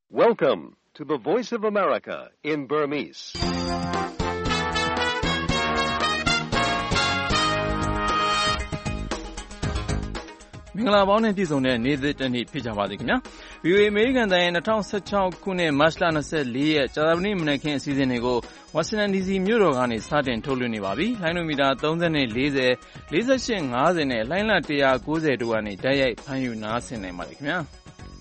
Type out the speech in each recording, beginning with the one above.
Welcome to the Voice of America in Burmese. ။မင်္ဂလာပေါင်းနဲ့ပြည့်စုံတဲ့နေ့သစ်တစ်နေ့ဖြစ်ကြပါစေခင်ဗျာ။ VOA အမေရိကန်တိုင်းရဲ့2016ခုနှစ်မတ်လ24ရက်ကြာသပတေးမနက်ခင်းအစီအစဉ်တွေကို Washington DC မြို့တော်ကနေစတင်ထုတ်လွှင့်နေပါပြီ။လိုင်းနိုမီတာ30နဲ့40 48 50နဲ့လိုင်းလ190တို့ကနေတိုက်ရိုက်ဖမ်းယူနားဆင်နိုင်ပါတယ်ခင်ဗျာ။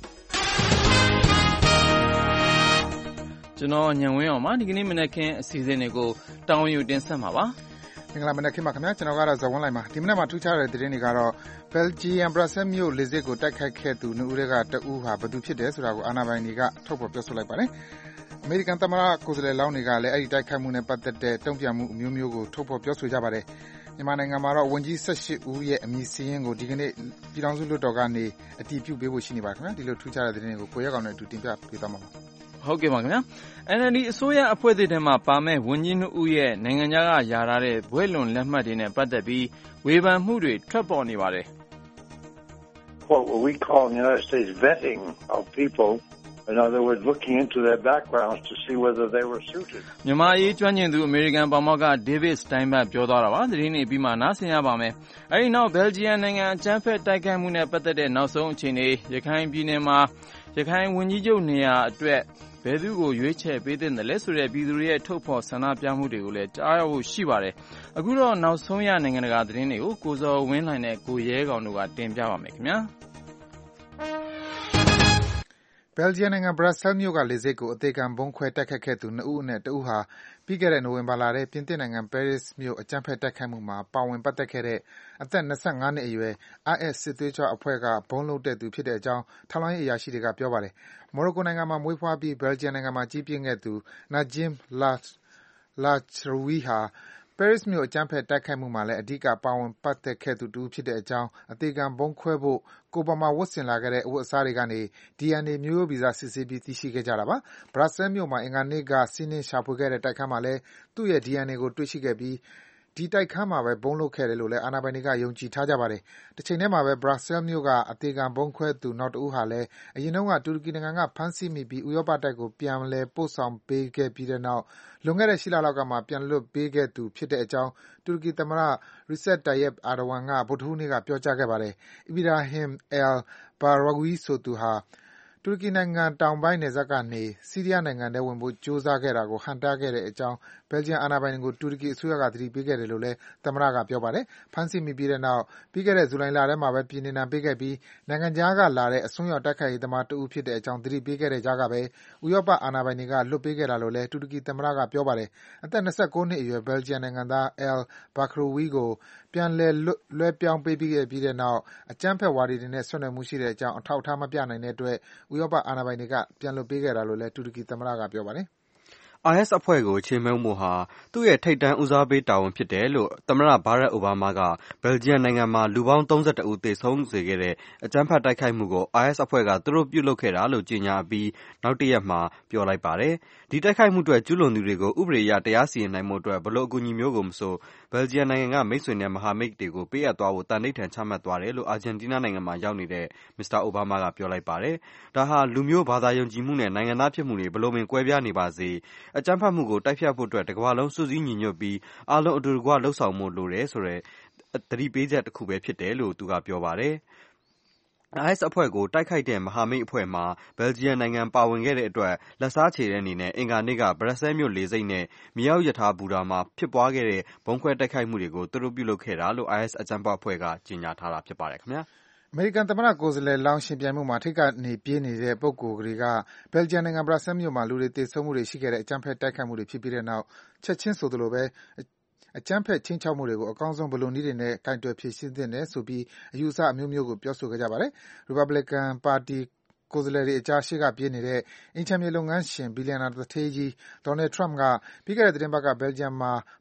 ကျွန်တော်ညံဝင်းအောင်ပါဒီကနေ့မနက်ခင်းအစီအစဉ်တွေကိုတောင်းယူတင်ဆက်မှာပါ။မင်္ဂလာမနက်ခင်းပါခင်ဗျာကျွန်တော်ကတော့ဇော်ဝင်းလိုက်ပါဒီမနက်မှာထူးခြားတဲ့သတင်းတွေကတော့ Belgium Brussels မြို့လေဆိပ်ကိုတိုက်ခိုက်ခဲ့သူနှစ်ဦးကတဦးဟာဘယ်သူဖြစ်တယ်ဆိုတာကိုအာဏာပိုင်တွေကထုတ်ဖော်ပြောဆိုလိုက်ပါတယ်အမေရိကန်သမ္မတကိုယ်စားလှယ်လောင်းတွေကလည်းအဲ့ဒီတိုက်ခိုက်မှုနဲ့ပတ်သက်တဲ့တုံ့ပြန်မှုအမျိုးမျိုးကိုထုတ်ဖော်ပြောဆိုကြပါတယ်မြန်မာနိုင်ငံမှာတော့ဝန်ကြီး18ဦးရဲ့အမည်စာရင်းကိုဒီကနေ့ပြည်ထောင်စုလွှတ်တော်ကနေအတည်ပြုပေးဖို့ရှိနေပါခင်ဗျာဒီလိုထူးခြားတဲ့သတင်းတွေကိုကိုရက်ကောင်နဲ့အတူတင်ပြပေးသွားမှာပါဟုတ်ကဲ့ပါခင်ဗျာ NLD အစိုးရအဖွဲ့သစ်ထဲမှာပါမဲ့ဝန်ကြီး2ဦးရဲ့နိုင်ငံခြားကယာထားတဲ့ဘွဲ့လွန်လက်မှတ်တွေနဲ့ပတ်သက်ပြီးဝေဖန်မှုတွေထွက်ပေါ်နေပါတယ် What we call in the United States vetting of people, in other words, looking into their backgrounds to see whether they were suited. မြန်မာရေးကျွမ်းကျင်သူအမေရိကန်ပါမောက္ခ David Steinberg ပြောသွားတာပါသတင်းတွေပြီးမှနားဆင်ရပါမယ်အဲဒီနောက် Belgium နိုင်ငံအကြမ်းဖက်တိုက်ခိုက်မှုနဲ့ပတ်သက်တဲ့နောက်ဆုံးအခြေအနေရခိုင်ပြည်နယ်မှာရခိုင်ဝန်ကြီးချုပ်နေရာအတွက်ဘယ်သူကိုရွေးချယ်ပေးသင့်တယ်လဲဆိုတဲ့ပြည်သူတွေရဲ့ထုတ်ဖော်ဆန္ဒပြမှုတွေကိုလည်းကြားရဖို့ရှိပါတယ်အခုတော့နောက်ဆုံးရနိုင်ငံတကာသတင်းတွေကိုကိုဇော်ဝင်းလှိုင်နဲ့ကိုရဲကောင်တို့ကတင်ပြပါမယ်ခင်ဗျာ Belgium နိုင်ငံ Brussels မြို့ကလေဆိပ်ကိုအသေးခံဗုံးခွဲတိုက်ခိုက်ခဲ့သူ2ဦးအနက်1ဦးဟာပြီးခဲ့တဲ့နိုဝင်ဘာလထဲပြင်သစ်နိုင်ငံ Paris မြို့အကြမ်းဖက်တိုက်ခိုက်မှုမှာပါဝင်ပတ်သက်ခဲ့တဲ့အသက်25နှစ်အရွယ် IS စစ်သွေးကြွအဖွဲ့ကဗုံးလုပ်တဲ့သူဖြစ်တဲ့အကြောင်းထောက်လှမ်းရေးအရာရှိတွေကပြောပါတယ်။ Morocco နိုင်ငံမှာမွေးဖွားပြီး Belgium နိုင်ငံမှာကြီးပြင်းခဲ့သူ Najim Lachroui ဟာ Paris မြို့အကြမ်းဖက်တိုက်ခိုက်မှုမှာလည်းအဓိကပါဝင်ပတ်သက်ခဲ့သူတစ်ဦးဖြစ်တဲ့အကြောင်းအသေခံဗုံးခွဲဖို့ကိုပေါ်မှာဝတ်ဆင်လာခဲ့တဲ့အဝတ်အစားတွေကနေ DNA မျိုးရိုးဗီဇစစ်ဆေးပြီးသိရှိခဲ့ကြတာပါ။ Brussels မြို့မှာအင်္ဂါနေ့ကစီးနင်းရှာဖွေခဲ့တဲ့တိုက်ခန်းမှာလည်းသူ့ရဲ့ DNA ကိုတွေ့ရှိခဲ့ပြီးဒီတိုက်ခန်းမှာပဲဗုံးလုပ်ခဲ့တယ်လို့လည်းအာဏာပိုင်တွေကယုံကြည်ထားကြပါတယ်။တစ်ချိန်တည်းမှာပဲ Brussels မြို့ကအသေခံဗုံးခွဲသူနောက်တစ်ဦးဟာလည်းအရင်တုန်းကတူရကီနိုင်ငံကဖမ်းဆီးမိပြီးဥရောပတိုက်ကိုပြန်လည်ပို့ဆောင်ပေးခဲ့ပြီးတဲ့နောက်လွန်ခဲ့တဲ့8လလောက်ကမှပြန်လွှတ်ပေးခဲ့သူဖြစ်တဲ့အကြောင်းတူရကီသမ္မတ Recep Tayyip Erdogan ကဗုဒ္ဓဟူးနေ့ကပြောကြားခဲ့ပါတယ်။ Ibrahim al-Barawi ဆိုသူဟာတူရကီနိုင်ငံတောင်ပိုင်းနယ်စပ်ကနေဆီးရီးယားနိုင်ငံထဲဝင်ဖို့ကြိုးစားခဲ့တာကိုဟန့်တားခဲ့တဲ့အကြောင်း Belgium အာဏာပိုင်တွေကိုတူရကီအစိုးရကသတိပေးခဲ့တယ်လို့လည်းသမ္မတကပြောပါတယ်။ဖမ်းဆီးမိပြီးတဲ့နောက်ပြီးခဲ့တဲ့ဇူလိုင်လထဲမှာပဲပြည်နှင်ဒဏ်ပေးခဲ့ပြီးနိုင်ငံခြားကလာတဲ့အစွန်းရောက်တိုက်ခိုက်ရေးသမားတစ်ဦးဖြစ်တဲ့အကြောင်းသတိပေးခဲ့တဲ့ကြားကပဲဥရောပအာဏာပိုင်တွေကလွှတ်ပေးခဲ့တာလို့လည်းတူရကီသမ္မတကပြောပါတယ်။အသက်29နှစ်အရွယ် Belgium နိုင်ငံသား al-Bakraoui ကိုပြန်လည်လွှဲပြောင်းပေးခဲ့ပြီးတဲ့နောက်အကြမ်းဖက်ဝါဒီတွေနဲ့ဆက်နွယ်မှုရှိတဲ့အကြောင်းအထောက်အထားမပြနိုင်တဲ့အတွက်ဥရောပအာဏာပိုင်တွေကပြန်လွှတ်ပေးခဲ့တာလို့လည်းတူရကီသမ္မတကပြောပါတယ်။ IS အဖွဲ့ကိုချေမှုန်းမှုဟာသူ့ရဲ့ထိပ်တန်းဦးစားပေးတာဝန်ဖြစ်တယ်လို့သမ္မတ Barack Obama က Belgium နိုင်ငံမှာလူပေါင်း32ဦးသေဆုံးစေခဲ့တဲ့အကြမ်းဖက်တိုက်ခိုက်မှုကို IS အဖွဲ့ကသူတို့ပြုလုပ်ခဲ့တာလို့ကြေညာအပြီးနောက်တစ်ရက်မှာပြောလိုက်ပါတယ်။ဒီတိုက်ခိုက်မှုအတွက်ကျူးလွန်သူတွေကိုဥပဒေအရတရားစီရင်နိုင်ဖို့အတွက်ဘယ်လိုအကူအညီမျိုးကိုမဆို Belgium နိုင်ငံကမိတ်ဆွေနဲ့မဟာမိတ်တွေကိုပေးအပ်သွားဖို့သန္နိဋ္ဌာန်ချမှတ်သွားတယ်လို့ Argentina နိုင်ငံမှာရောက်နေတဲ့ Mr. Obama ကပြောလိုက်ပါတယ်။ဒါဟာလူမျိုးဘာသာယုံကြည်မှုနဲ့နိုင်ငံသားဖြစ်မှုတွေဘယ်လိုပင်ကွဲပြားနေပါစေအကြမ်းဖက်မှုကိုတိုက်ဖျက်ဖို့အတွက်တစ်ကမ္ဘာလုံးစုစည်းညီညွတ်ပြီးအားလုံးအတူတကွလှုပ်ဆောင်ဖို့လိုတယ်ဆိုတဲ့သတိပေးချက်တစ်ခုပဲဖြစ်တယ်လို့သူကပြောပါတယ်။ IS အဖွဲ့ကိုတိုက်ခိုက်တဲ့မဟာမိတ်အဖွဲ့မှာ Belgium နိုင်ငံပါဝင်ခဲ့တဲ့အတွက်လက်စားချေတဲ့အနေနဲ့အင်္ဂါနေ့က Brussels မြို့လေဆိပ်နဲ့မြေအောက်ရထားဘူတာမှာဖြစ်ပွားခဲ့တဲ့ဗုံးခွဲတိုက်ခိုက်မှုတွေကိုသူတို့ပြုလုပ်ခဲ့တာလို့ IS အကြမ်းဖက်အဖွဲ့ကကြေညာထားတာဖြစ်ပါတယ်ခင်ဗျာ။အမေရိကန်သမ္မတကိုယ်စားလှယ်လောင်းရှင်ပြိုင်မှုမှာထိပ်ကနေပြေးနေတဲ့ပုဂ္ဂိုလ်တွေက Belgium နိုင်ငံ Brussels မြို့မှာလူတွေသေဆုံးမှုတွေရှိခဲ့တဲ့အကြမ်းဖက်တိုက်ခိုက်မှုတွေဖြစ်ပြီးတဲ့နောက်ချက်ချင်းဆိုသလိုပဲအကြမ်းဖက်ခြိမ်းခြောက်မှုတွေကိုအကောင်းဆုံးဘယ်လိုနည်းတွေနဲ့ကိုင်တွယ်ဖြေရှင်းသင့်တယ်ဆိုပြီးအယူအဆအမျိုးမျိုးကိုပြောဆိုခဲ့ကြပါတယ်။ Republican ပါတီကိုယ်စားလှယ်တွေအကြားရှေ့ကပြေးနေတဲ့အိမ်ခြံမြေလုပ်ငန်းရှင်ဘီလျံနာသူဌေးကြီး Donald Trump ကပြီးခဲ့တဲ့သီတင်းပတ်က Belgium မှာ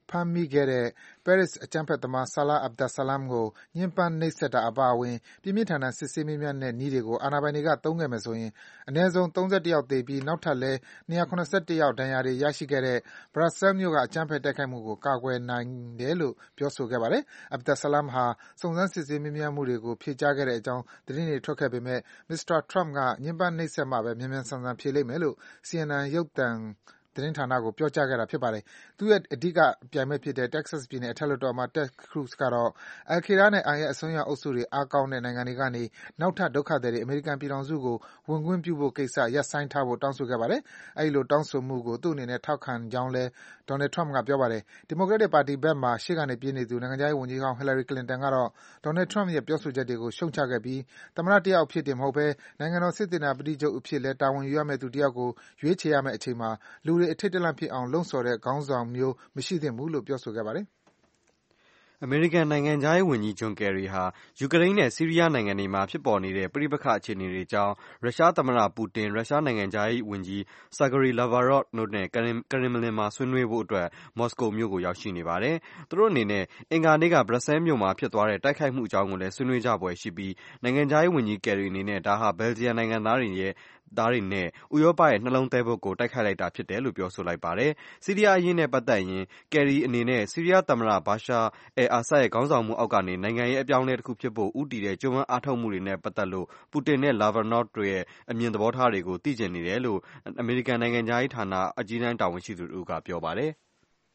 ဖမ်းမိခဲ့တဲ့ ပဲရစ်အကြမ်းဖက်သမား Salah Abdeslam ကိုညှဉ်းပန်းနှိပ်စက်တာအပါအဝင်ပြင်းပြင်းထန်ထန်စစ်ဆေးမေးမြန်းတဲ့နည်းတွေကိုအာဏာပိုင်တွေကသုံးခဲ့မယ်ဆိုရင်အနည်းဆုံး31ယောက်သေပြီးနောက်ထပ်လည်း271ယောက်ဒဏ်ရာတွေရရှိခဲ့တဲ့ Brussels မြို့ကအကြမ်းဖက်တိုက်ခိုက်မှုကိုကာကွယ်နိုင်တယ်လို့ပြောဆိုခဲ့ပါတယ်။ Abdeslam ဟာစုံစမ်းစစ်ဆေးမေးမြန်းမှုတွေကိုဖြေကြားခဲ့တဲ့အကြောင်းသတင်းတွေထွက်ခဲ့ပေမဲ့ Mr. Trump ကညှဉ်းပန်းနှိပ်စက်မှပဲမြန်မြန်ဆန်ဆန်ဖြေလိမ့်မယ်လို့ CNN ရုပ်သံသတင်းဌာနကိုပြောကြားခဲ့တာဖြစ်ပါတယ်။သူ့ရဲ့အဓိကပြိုင်ဘက်ဖြစ်တဲ့ Texas ပြည်နယ်အထက်လွှတ်တော်အမတ် Ted Cruz ကတော့ Al-Qaeda နဲ့ IS အစွန်းရောက်အုပ်စုတွေအားကောင်းတဲ့နိုင်ငံတွေကနေနောက်ထပ်ဒုက္ခသည်တွေအမေရိကန်ပြည်ထောင်စုကိုဝင်ခွင့်ပြုဖို့ကိစ္စရပ်ဆိုင်းထားဖို့တောင်းဆိုခဲ့ပါတယ်။အဲဒီလိုတောင်းဆိုမှုကိုသူ့အနေနဲ့ထောက်ခံကြောင်းလည်း Donald Trump ကပြောပါတယ်။ Democratic ပါတီဘက်မှာရှေ့ကနေပြေးနေသူနိုင်ငံခြားရေးဝန်ကြီးဟောင်း Hillary Clinton ကတော့ Donald Trump ရဲ့ပြောဆိုချက်တွေကိုရှုတ်ချခဲ့ပြီးသမ္မတတယောက်အဖြစ်တင်မဟုတ်ဘဲနိုင်ငံတော်စစ်သေနာပတိချုပ်အဖြစ်လည်းတာဝန်ယူရမယ့်သူတယောက်ကိုရွေးချယ်ရမယ့်အချိန်မှာလူတွေအထိတ်တလန့်ဖြစ်အောင်လှုံ့ဆော်တဲ့ခေါင်းဆောင်မျိုးမရှိသင့်ဘူးလို့ပြောဆိုခဲ့ပါတယ်။အမေရိကန်နိုင်ငံခြားရေးဝန်ကြီး John Kerry ဟာယူကရိန်းနဲ့ဆီးရီးယားနိုင်ငံတွေမှာဖြစ်ပေါ်နေတဲ့ပဋိပက္ခအခြေအနေတွေအကြောင်းရုရှားသမ္မတပူတင်၊ရုရှားနိုင်ငံခြားရေးဝန်ကြီး Sergey Lavrov တို့နဲ့ကရင်မလင်မှာဆွေးနွေးဖို့အတွက်မော်စကိုမြို့ကိုရောက်ရှိနေပါတယ်။သူတို့အနေနဲ့အင်္ဂါနေ့က Brussels မြို့မှာဖြစ်သွားတဲ့တိုက်ခိုက်မှုအကြောင်းကိုလည်းဆွေးနွေးကြဖွယ်ရှိပြီးနိုင်ငံခြားရေးဝန်ကြီး Kerry အနေနဲ့ဒါဟာBelgiumနိုင်ငံသားတွေနဲ့ဥရောပရဲ့နှလုံးသဲဘုတ်ကိုတိုက်ခိုက်လိုက်တာဖြစ်တယ်လို့ပြောဆိုလိုက်ပါတယ်။ဆီးရီးယားအရေးနဲ့ပတ်သက်ရင်Kerryအနေနဲ့ဆီးရီးယားသမ္မတBashar al-Assad ရဲ့ခေါင်းဆောင်မှုအောက်ကနေနိုင်ငံရေးအပြောင်းအလဲတခုဖြစ်ဖို့ဦးတည်တဲ့ကြိုးပမ်းအားထုတ်မှုတွေနဲ့ပတ်သက်လို့ပူတင်နဲ့Lavrovတို့ရဲ့အမြင်သဘောထားတွေကိုသိချင်နေတယ်လို့အမေရိကန်နိုင်ငံခြားရေးဌာနအကြီးတန်းတာဝန်ရှိသူတဦးကပြောပါတယ်။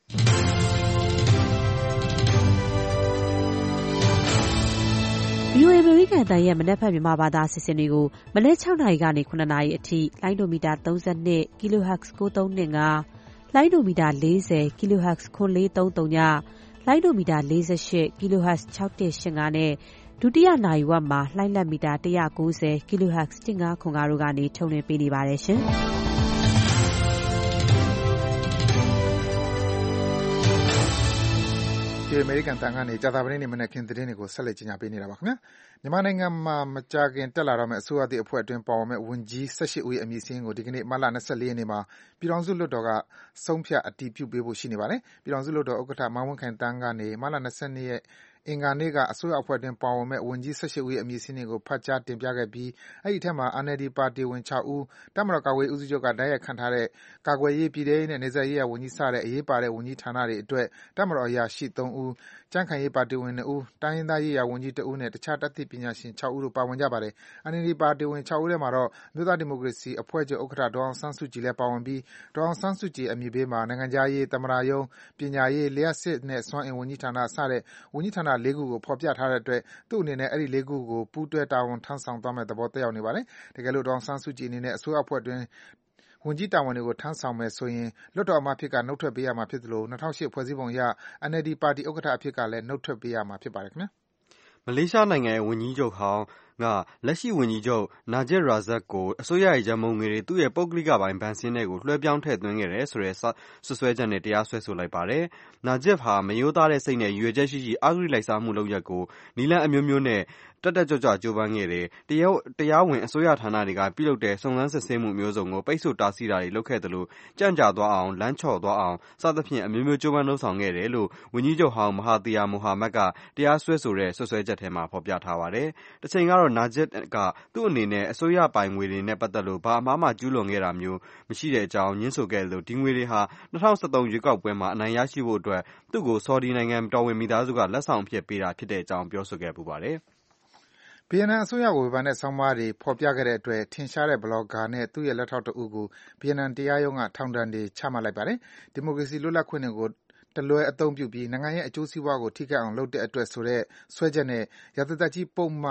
VOA အမေရိကန်အသံရဲ့မနက်ဖြန်မြန်မာဘာသာအစီအစဉ်တွေကိုမနက်6နာရီကနေ9နာရီအထိလိုင်းဒိုမီတာ32 kHz 9325လိုင်းဒိုမီတာ40 kHz 9430ညလိုင်းဒိုမီတာ48 kHz 6185နဲ့ဒုတိယနာရီဝက်မှာလှိုင်းလက်မီတာ190 kHz 1505တို့ကနေထုတ်လွှင့်ပေးနေပါတယ်ရှင်။ဒီအမေရိကန်တန်ကနေကြာသပတေးနေ့မနက်ခင်းသတင်းတွေကိုဆက်လက်ကြီးညာပေးနေတာပါခင်ဗျာမြန်မာနိုင်ငံမှာမကြာခင်တက်လာတော့မယ့်အစိုးရသစ်အဖွဲ့အတွင်းပါဝင်မယ့်ဝန်ကြီး18ဦးရဲ့အမည်စာရင်းကိုဒီကနေ့မတ်လ24ရက်နေ့မှာပြည်ထောင်စုလွှတ်တော်ကဆုံးဖြတ်အတည်ပြုပေးဖို့ရှိနေပါတယ်ပြည်ထောင်စုလွှတ်တော်ဥက္ကဋ္ဌမန်းဝင်းခိုင်တန်းကနေမတ်လ22ရက်အင်္ဂါနေ့ကအစိုးရအဖွဲ့အတွင်းပါဝင်မယ့်ဝန်ကြီး18ဦးရဲ့အမည်စာရင်းကိုဖတ်ကြားတင်ပြခဲ့ပြီးအဲဒီအထက်မှာ NLD ပါတီဝင်6ဦးတပ်မတော်ကာကွယ်ရေးဦးစီးချုပ်ကတိုက်ရိုက်ခန့်ထားတဲ့ကာကွယ်ရေးပြည်ထရေးနဲ့နယ်စပ်ရေးရာဝန်ကြီးစတဲ့အရေးပါတဲ့ဝန်ကြီးဌာနတွေအတွက်တပ်မတော်အရာရှိ3ဦးကြံ့ခိုင်ရေးပါတီဝင်2ဦးတိုင်းရင်းသားရေးရာဝန်ကြီး1ဦးနဲ့တခြားတတ်သိပညာရှင်6ဦးတို့ပါဝင်ကြပါတယ်။ NLD ပါတီဝင်6ဦးထဲမှာတော့အမျိုးသားဒီမိုကရေစီအဖွဲ့ချုပ်ဥက္ကဋ္ဌဒေါ်အောင်ဆန်းစုကြည်လည်းပါဝင်ပြီးဒေါ်အောင်ဆန်းစုကြည်အမည်ဘေးမှာနိုင်ငံခြားရေးသမ္မတရုံးပညာရေးလျှပ်စစ်နဲ့စွမ်းအင်ဝန်ကြီးဌာနစတဲ့ဝန်ကြီးဌာန4ခုကိုဖော်ပြထားတဲ့အတွက်သူ့အနေနဲ့အဲဒီ4ခုကိုပူးတွဲတာဝန်ထမ်းဆောင်သွားမယ့်သဘောသက်ရောက်နေပါတယ်။တကယ်လို့ဒေါ်အောင်ဆန်းစုကြည်အနေနဲ့အစိုးရအဖွဲ့အတွင်းဝန်ကြီးတာဝန်တွေကိုထမ်းဆောင်မယ်ဆိုရင်လွှတ်တော်အမတ်အဖြစ်ကနုတ်ထွက်ပေးရမှာဖြစ်သလို2008ဖွဲ့စည်းပုံအရ NLD ပါတီဥက္ကဋ္ဌအဖြစ်ကလည်းနုတ်ထွက်ပေးရမှာဖြစ်ပါတယ်ခင်ဗျာမလေးရှားနိုင်ငံရဲ့ဝန်ကြီးချုပ်ဟောင်းကလက်ရှိဝန်ကြီးချုပ် Najib Razak ကိုအစိုးရရဲ့ရန်ပုံငွေတွေသူ့ရဲ့ပုဂ္ဂလိကပိုင်ဘဏ်စာရင်းထဲကိုလွှဲပြောင်းထည့်သွင်းခဲ့တယ်ဆိုတဲ့စွပ်စွဲချက်နဲ့တရားစွဲဆိုလိုက်ပါတယ်။ Najib ဟာမရိုးသားတဲ့စိတ်နဲ့ရည်ရွယ်ချက်ရှိရှိအဂတိလိုက်စားမှုလုပ်ရပ်ကိုနည်းလမ်းအမျိုးမျိုးနဲ့တက်တက်ကြွကြွကြိုးပမ်းခဲ့တယ်။တရားဝင်အစိုးရဌာနတွေကပြုလုပ်တဲ့စုံစမ်းစစ်ဆေးမှုမျိုးစုံကိုပိတ်ဆို့တားဆီးတာတွေလုပ်ခဲ့သလိုကြန့်ကြာသွားအောင်လမ်းချော်သွားအောင်စသဖြင့်အမျိုးမျိုးကြိုးပမ်းလုပ်ဆောင်ခဲ့တယ်လို့ဝန်ကြီးချုပ်ဟောင်းမဟာသီယာမိုဟာမက်ကတရားစွဲဆိုတဲ့စွပ်စွဲချက်ထဲမှာဖော်ပြထားပါတယ်။တချိန်ကတော့ Najib ကသူ့အနေနဲ့အစိုးရပိုင်ငွေတွေနဲ့ပတ်သက်လို့ဘာအမှားမှကျူးလွန်ခဲ့တာမျိုးမရှိတဲ့အကြောင်းငြင်းဆိုခဲ့လို့ဒီငွေတွေဟာ2013ရွေးကောက်ပွဲမှာအနိုင်ရရှိဖို့အတွက်သူ့ကိုဆော်ဒီနိုင်ငံတော်ဝင်မိသားစုကလက်ဆောင်အဖြစ်ပေးတာဖြစ်တဲ့အကြောင်းပြောဆိုခဲ့ပူပါတယ်။ဗီယက်နမ်အစိုးရကိုဝေဖန်တဲ့ဆောင်းပါးတွေဖော်ပြခဲ့တဲ့အတွက်ထင်ရှားတဲ့ဘလော့ဂါနဲ့သူ့ရဲ့လက်ထောက်တဦးကိုဗီယက်နမ်တရားရုံးကထောင်ဒဏ်တွေချမှတ်လိုက်ပါတယ်။ဒီမိုကရေစီလွတ်လပ်ခွင့်တွေကိုတလွဲအသုံးပြုပြီးနိုင်ငံရဲ့အကျိုးစီးပွားကိုထိခိုက်အောင်လုပ်တဲ့အတွက်ဆိုတဲ့စွဲချက်နဲ့ရာဇသတ်ကြီးပုဒ်မ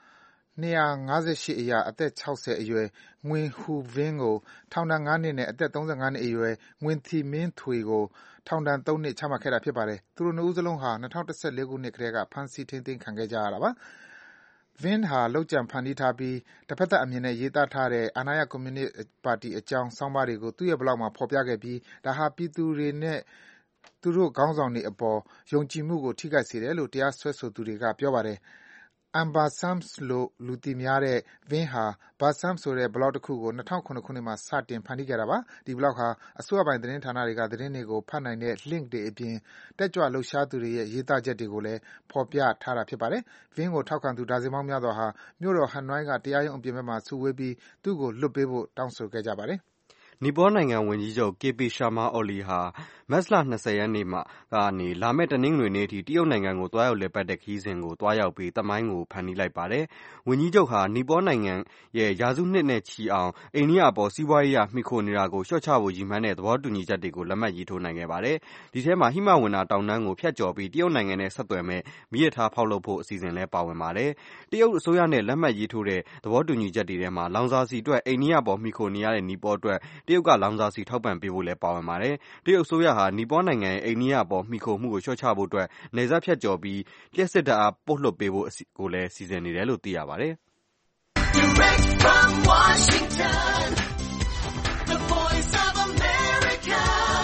258အရအသက်60အရွယ် Nguyen Huy Vinh ကိုထောင်ဒဏ်5နှစ်နဲ့အသက်35နှစ်အရွယ် Nguyen Thi Minh Thuy ကိုထောင်ဒဏ်3နှစ်ချမှတ်ခဲ့တာဖြစ်ပါတယ်။သူတို့2ဦးစလုံးဟာ2014ခုနှစ်ကတည်းကဖမ်းဆီးထိန်းသိမ်းခံခဲ့ကြရတာပါ။ Vinh ဟာလုပ်ကြံဖန်တီးထားပြီးတဖက်သတ်အမြင်နဲ့ရေးသားထားတဲ့အာဏာရကွန်မြူနစ်ပါတီအကြောင်းဆောင်းပါးတွေကိုသူ့ရဲ့ဘလော့မှာဖော်ပြခဲ့ပြီးဒါဟာပြည်သူတွေနဲ့သူတို့ခေါင်းဆောင်တွေအပေါ်ယုံကြည်မှုကိုထိခိုက်စေတယ်လို့တရားစွဲဆိုသူတွေကပြောပါတယ်။ Ambersams လို့လူသိများတဲ့ Vin ဟာ Bersams ဆိုတဲ့ blog တစ်ခုကို 2009 ခုနှစ်မှာစတင်ဖန်တီးခဲ့တာပါ။ ဒီ blog ဟာ အစိုးရပိုင်သတင်းဌာနတွေကသတင်းတွေကိုဖတ်နိုင်တဲ့ link တွေအပြင် တက်ကြွလှုပ်ရှားသူတွေရဲ့ရေးသားချက်တွေကိုလည်းဖော်ပြထားတာဖြစ်ပါတယ်။ Vin ကိုထောက်ခံသူဒါဇင်ပေါင်းများစွာဟာ မြို့တော် Hanoi က တရားရုံးအပြင်ဘက်မှာစုဝေးပြီး သူ့ကိုလွှတ်ပေးဖို့တောင်းဆိုခဲ့ကြပါတယ်။နီပေါနိုင်ငံဝန်ကြီးချုပ် KP Sharma Oli ဟာ မတ်လ 20 ရက်နေ့ကနေလာမယ့်တနင်္ဂနွေနေ့အထိတရုတ်နိုင်ငံကိုသွားရောက်လည်ပတ်တဲ့ခရီးစဉ်ကိုသွားရောက်ပြီးသမိုင်းကိုဖန်တီးလိုက်ပါတယ်။ ဝန်ကြီးချုပ်ဟာနီပေါနိုင်ငံရဲ့ရာစုနှစ်နဲ့ချီအောင်အိန္ဒိယအပေါ်စီးပွားရေးအရမှီခိုနေတာကိုလျှော့ချဖို့ရည်မှန်းတဲ့သဘောတူညီချက်တွေကိုလက်မှတ်ရေးထိုးနိုင်ခဲ့ပါတယ်။ဒီထဲမှာဟိမဝန္တာတောင်တန်းကိုဖြတ်ကျော်ပြီးတရုတ်နိုင်ငံနဲ့ဆက်သွယ်မဲ့မီးရထားဖောက်လုပ်ဖို့အစီအစဉ်လည်းပါဝင်ပါတယ်။တရုတ်အစိုးရနဲ့လက်မှတ်ရေးထိုးတဲ့သဘောတူညီချက်တွေထဲမှာလောင်စာဆီအတွက်အိန္ဒိယပေါ်မှီခိုနေရတဲ့နီပေါအတွက်တရုတ်ကလောင်စာဆီထောက်ပံ့ပေးဖို့လည်းပါဝင်ပါတယ်။တရုတ်အစိုးရဟာနီပေါနိုင်ငံရဲ့အိန္ဒိယပေါ်မှီခိုမှုကိုလျှော့ချဖို့အတွက်နယ်စပ်ဖြတ်ကျော်ပြီးလျှပ်စစ်ဓာတ်အားပို့လွှတ်ပေးဖို့ကိုလည်းစီစဉ်နေတယ်လို့သိရပါတယ်။ Direct from Washington, the voice of America,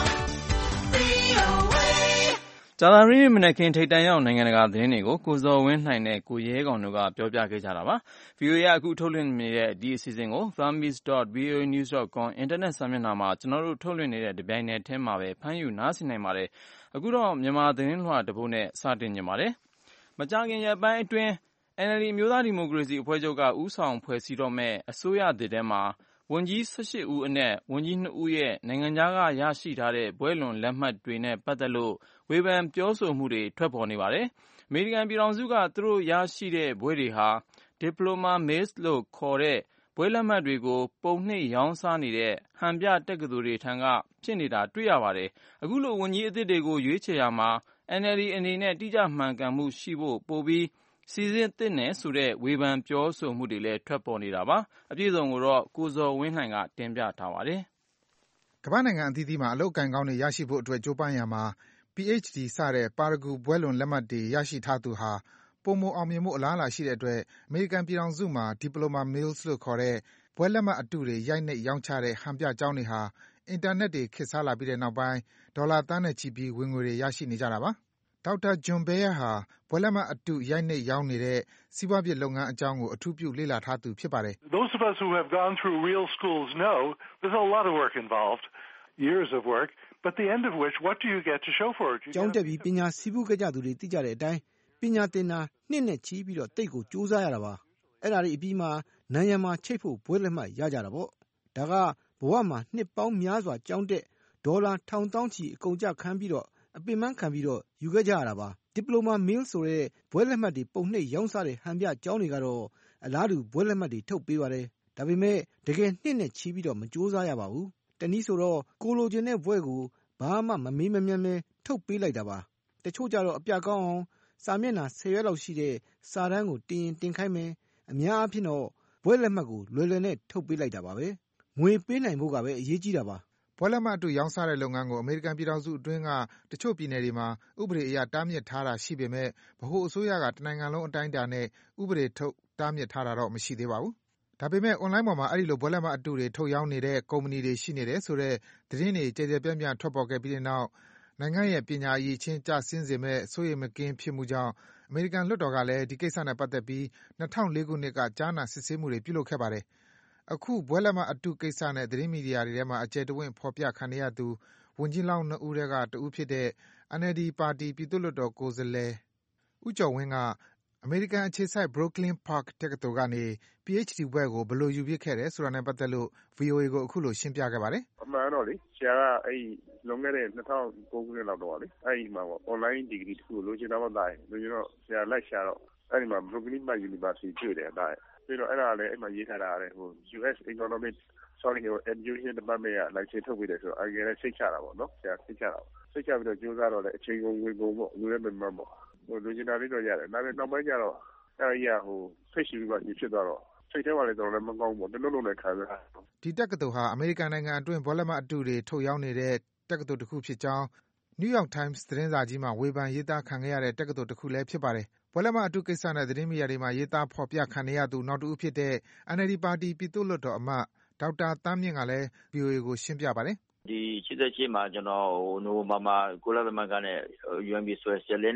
VOA. ကြာသပတေးနေ့မနက်ခင်းထိပ်တန်းရောက်နိုင်ငံတကာသတင်းတွေကိုကိုဇော်ဝင်းလှိုင်နဲ့ကိုရဲကောင်တို့ကပြောပြခဲ့ကြတာပါ။ VOA ကအခုထုတ်လွှင့်နေတဲ့ဒီအစီအစဉ်ကို burmese.voanews.com အင်တာနက်စာမျက်နှာမှာကျွန်တော်တို့ထုတ်လွှင့်နေတဲ့တပြိုင်နက်တည်းမှာပဲဖမ်းယူနားဆင်နိုင်ပါတယ်။အခုတော့မြန်မာသတင်းလွှာတစ်ပုဒ်နဲ့စတင်နေပါတယ်။မကြာခင်ရက်ပိုင်းအတွင်း NLD အမျိုးသားဒီမိုကရေစီအဖွဲ့ချုပ်ကဦးဆောင်ဖွဲ့စည်းတော့မဲ့အစိုးရသစ်ထဲမှာဝန်ကြီး18ဦးအနက်ဝန်ကြီး2ဦးရဲ့နိုင်ငံခြားကရရှိထားတဲ့ဘွဲ့လွန်လက်မှတ်တွေနဲ့ပတ်သက်လို့ဝေဖန်ပြောဆိုမှုတွေထွက်ပေါ်နေပါတယ်။အမေရိကန်ပြည်ထောင်စုကသူတို့ရရှိတဲ့ဘွဲ့တွေဟာ Diploma Mills လို့ခေါ်တဲ့ဘွဲ့လက်မှတ်တွေကိုပုံနှိပ်ရောင်းစားနေတဲ့ဟန်ပြတက္ကသိုလ်တွေထံကဖြစ်နေတာတွေ့ရပါတယ်။အခုလိုဝန်ကြီးအသစ်တွေကိုရွေးချယ်ရာမှာ NLD အနေနဲ့တိကျမှန်ကန်မှုရှိဖို့ပိုပြီးစီစစ်သင့်တယ်ဆိုတဲ့ဝေဖန်ပြောဆိုမှုတွေလည်းထွက်ပေါ်နေတာပါ။အပြည့်အစုံကိုတော့ကိုဇော်ဝင်းလှိုင်ကတင်ပြထားပါတယ်။ကမ္ဘာနိုင်ငံအသီးသီးမှာအလုပ်အကိုင်ကောင်းတွေရရှိဖို့အတွက်ကြိုးပမ်းရာမှာ PhD စတဲ့ပါရဂူဘွဲ့လွန်လက်မှတ်တွေရရှိထားသူဟာပိုမိုအောင်မြင်ဖို့အလားအလာရှိတဲ့အတွက်အမေရိကန်ပြည်ထောင်စုမှာ Diploma Mills လို့ခေါ်တဲ့ဘွဲ့လက်မှတ်အတုတွေရိုက်နှိပ်ရောင်းချတဲ့ဟန်ပြကျောင်းတွေဟာအင်တာနက်တွေခေတ်စားလာပြီးတဲ့နောက်ပိုင်းဒေါ်လာသန်းနဲ့ချီပြီးဝင်ငွေတွေရရှိနေကြတာပါ။ဒေါက်တာ John Beyer ဟာဘွဲ့လက်မှတ်အတုရိုက်နှိပ်ရောင်းနေတဲ့စီးပွားဖြစ်လုပ်ငန်းအကြောင်းကိုအထူးပြုလေ့လာထားသူဖြစ်ပါတယ်။ Those of us who have gone through real schools know there's a lot of work involved, years of work, but the end of which, what do you get to show for it? ကျောင်းတက်ပြီးပညာစီးပူးခဲ့ကြသူတွေသိကြတဲ့အတိုင်းပညာသင်တာနှစ်နဲ့ချီပြီးတော့တိတ်ကိုစူးစမ်းရတာပါ။အဲ့ဒါတွေအပြီးမှာနန်းရံမှာချိတ်ဖို့ဘွဲ့လက်မှတ်ရကြတာပေါ့။ဒါကဘဝမှာနှစ်ပေါင်းများစွာကျောင်းတက်ဒေါ်လာထောင်တောင်းချီအကုန်ကြခံပြီးတော့အပင်ပန်းခံပြီးတော့ယူခဲ့ကြရတာပါ။ Diploma Mill ဆိုတဲ့ဘွဲ့လက်မှတ်တွေပုံနှိပ်ရောင်းစားတဲ့ဟန်ပြကျောင်းတွေကတော့အလားတူဘွဲ့လက်မှတ်တွေထုတ်ပေးပါတယ်။ဒါပေမဲ့တကယ်နှစ်နဲ့ချီပြီးတော့မစူးစမ်းရပါဘူး။တနည်းဆိုတော့ကိုလိုချင်တဲ့ဘွဲ့ကိုဘာမှမမေးမမြန်းပဲထုတ်ပေးလိုက်တာပါ။တချို့ကြတော့အပြကောင်းအောင်စာမျက်နှာ10ရွက်လောက်ရှိတဲ့စာတမ်းကိုတင်ရင်တင်ခိုင်းမယ်။အများအားဖြင့်တော့ဘွဲ့လက်မှတ်ကိုလွယ်လွယ်နဲ့ထုတ်ပေးလိုက်တာပါပဲ။ငွေပေးနိုင်ဖို့ကပဲအရေးကြီးတာပါ။ဘွဲ့လက်မှတ်အတုရောင်းစားတဲ့လုပ်ငန်းကိုအမေရိကန်ပြည်ထောင်စုအတွင်းကတချို့ပြည်နယ်တွေမှာဥပဒေအရတားမြစ်ထားတာရှိပေမဲ့ဗဟိုအစိုးရကတနိုင်ငံလုံးအတိုင်းအတာနဲ့ဥပဒေထုတ်တားမြစ်ထားတာတော့မရှိသေးပါဘူး။ဒါပေမဲ့ online ပေါ်မှာအဲဒီလိုဘွဲ့လက်မှတ်အတုတွေထုတ်ရောင်းနေတဲ့ကုမ္ပဏီတွေရှိနေတယ်ဆိုတဲ့သတင်းတွေကျယ်ကျယ်ပြန့်ပြန့်ထွက်ပေါ်ခဲ့ပြီးတဲ့နောက်နိုင်ငံရဲ့ပညာအရည်အချင်းကျဆင်းစေမဲ့စိုးရိမ်မကင်းဖြစ်မှုကြောင့်အမေရိကန်လွှတ်တော်ကလည်းဒီကိစ္စနဲ့ပတ်သက်ပြီး2004ခုနှစ်ကကြားနာစစ်ဆေးမှုတွေပြုလုပ်ခဲ့ပါတယ်။အခုဘွဲ့လက်မှတ်အတုကိစ္စနဲ့သတင်းမီဒီယာတွေထဲမှာအကျယ်တဝင့်ဖော်ပြခံနေရသူဝန်ကြီးလောင်း2ဦးထဲကတဦးဖြစ်တဲ့ NLD ပါတီပြည်သူ့လွှတ်တော်ကိုယ်စားလှယ်ဦးကျော်ဝင်းကအမေရိကန်အခြေစိုက် Brooklyn Park တက္ကသိုလ်ကနေ PhD ဘွဲ့ကိုဘယ်လိုယူဖြစ်ခဲ့တယ်ဆိုတာနဲ့ပတ်သက်လို့ VOA ကိုအခုလိုရှင်းပြခဲ့ပါတယ်။အမှန်တော့လေဆရာကလွန်ခဲ့တဲ့2009ခုနှစ်လောက်တော့လေမှာပေါ့ online degree တစ်ခုလိုချင်တာပေါ့တာလိုချင်တော့ဆရာလိုက်ရှာတော့မှာ Brooklyn Park University တွေ့တယ်တာပြီးတော့အဲ့ဒါလည်းမှာရေးထားတာလေUS Economic Education Department က license ထုတ်ပေးတယ်ဆိုတော့အရင်လည်းစိတ်ချတာပေါ့နော်ဆရာစိတ်ချပြီးတော့ကြိုးစားတော့လည်းအချိန်ကုန်ဝင်ကုန်ပေါ့လူလည်းမမှန်ပေါ့လိုချင်တာလေးတော့ရတယ်ဒါပေမဲ့နောက်ပိုင်းကျတော့အဲ့ဒီဖိတ်ရှိပြီးမှဖြစ်သွားတော့စိတ်ထဲမှာလည်းတော့လည်းမကောင်းဘူးတလုံးလုံးနဲ့ခံစားဒီတက္ကသိုလ်ဟာအမေရိကန်နိုင်ငံအတွင်းဘွဲ့လက်မှတ်အတုတွေထုတ်ရောင်းနေတဲ့တက္ကသိုလ်တစ်ခုဖြစ်ကြောင်း New York Times သတင်းစာကြီးမှာဝေဖန်ရေးသားခံခဲ့ရတဲ့တက္ကသိုလ်တစ်ခုလည်းဖြစ်ပါတယ်။ဘွဲ့လက်မှတ်အတုကိစ္စနဲ့သတင်းမီဒီယာတွေမှာရေးသားဖော်ပြခံနေရသူနောက်တစ်ဦးဖြစ်တဲ့ NLD ပါတီပြည်သူ့လွှတ်တော်အမတ်ဒေါက်တာသန်းမြင့်ကလည်း VOA ကိုရှင်းပြပါတယ်။ဒီ88မှာကျွန်တော်နိုဝင်ဘာမှာကုလသမဂ္ဂနဲ့ UNB Specialist နဲ့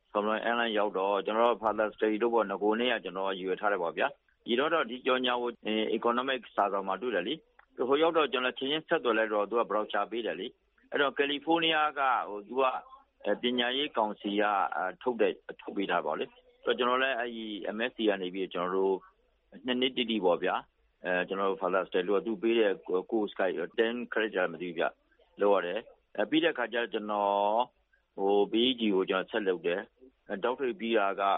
Common Airline ရောက်တော့ကျွန်တော်တို့ Father Stay တို့ပေါ့ငကိုနေ့ကကျွန်တော်ရွေထားတယ်ပေါ့ဗျာဒီတော့ဒီကြော်ညာကို economic စာဆောင်မှာတွေ့တယ်လေဟိုရောက်တော့ကျွန်တော်ချင်းဆက်သွယ်လိုက်တော့သူက brochure ပေးတယ်လေအဲ့တော့ California ကသူကပညာရေးကောင်စီကထုတ်ပေးတာပေါ့လေဆိုတော့ကျွန်တော်လည်းအဲ့ဒီ MSc ကနေပြီးကျွန်တော်တို့နှစ်နှစ်တိတိပေါ့ဗျာကျွန်တော်တို့ Father Stay လို့သူပေးတဲ့ course က10 credit မသိဘူးဗျလောက်ရတယ်ပြီးတဲ့ခါကျကျွန်တော်BEG ကိုကျွန်တော်ဆက်လုပ်တယ်ဒေါက်တာပြီးတာက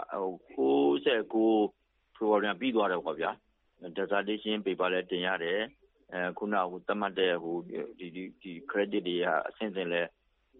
69 program ပြီးသွားတယ်ပေါ့ဗျာ dissertation paper လည်းတင်ရတယ်ခုနကသတ်မှတ်တဲ့ဒီ credit တွေကအဆင့်ဆင့်လဲ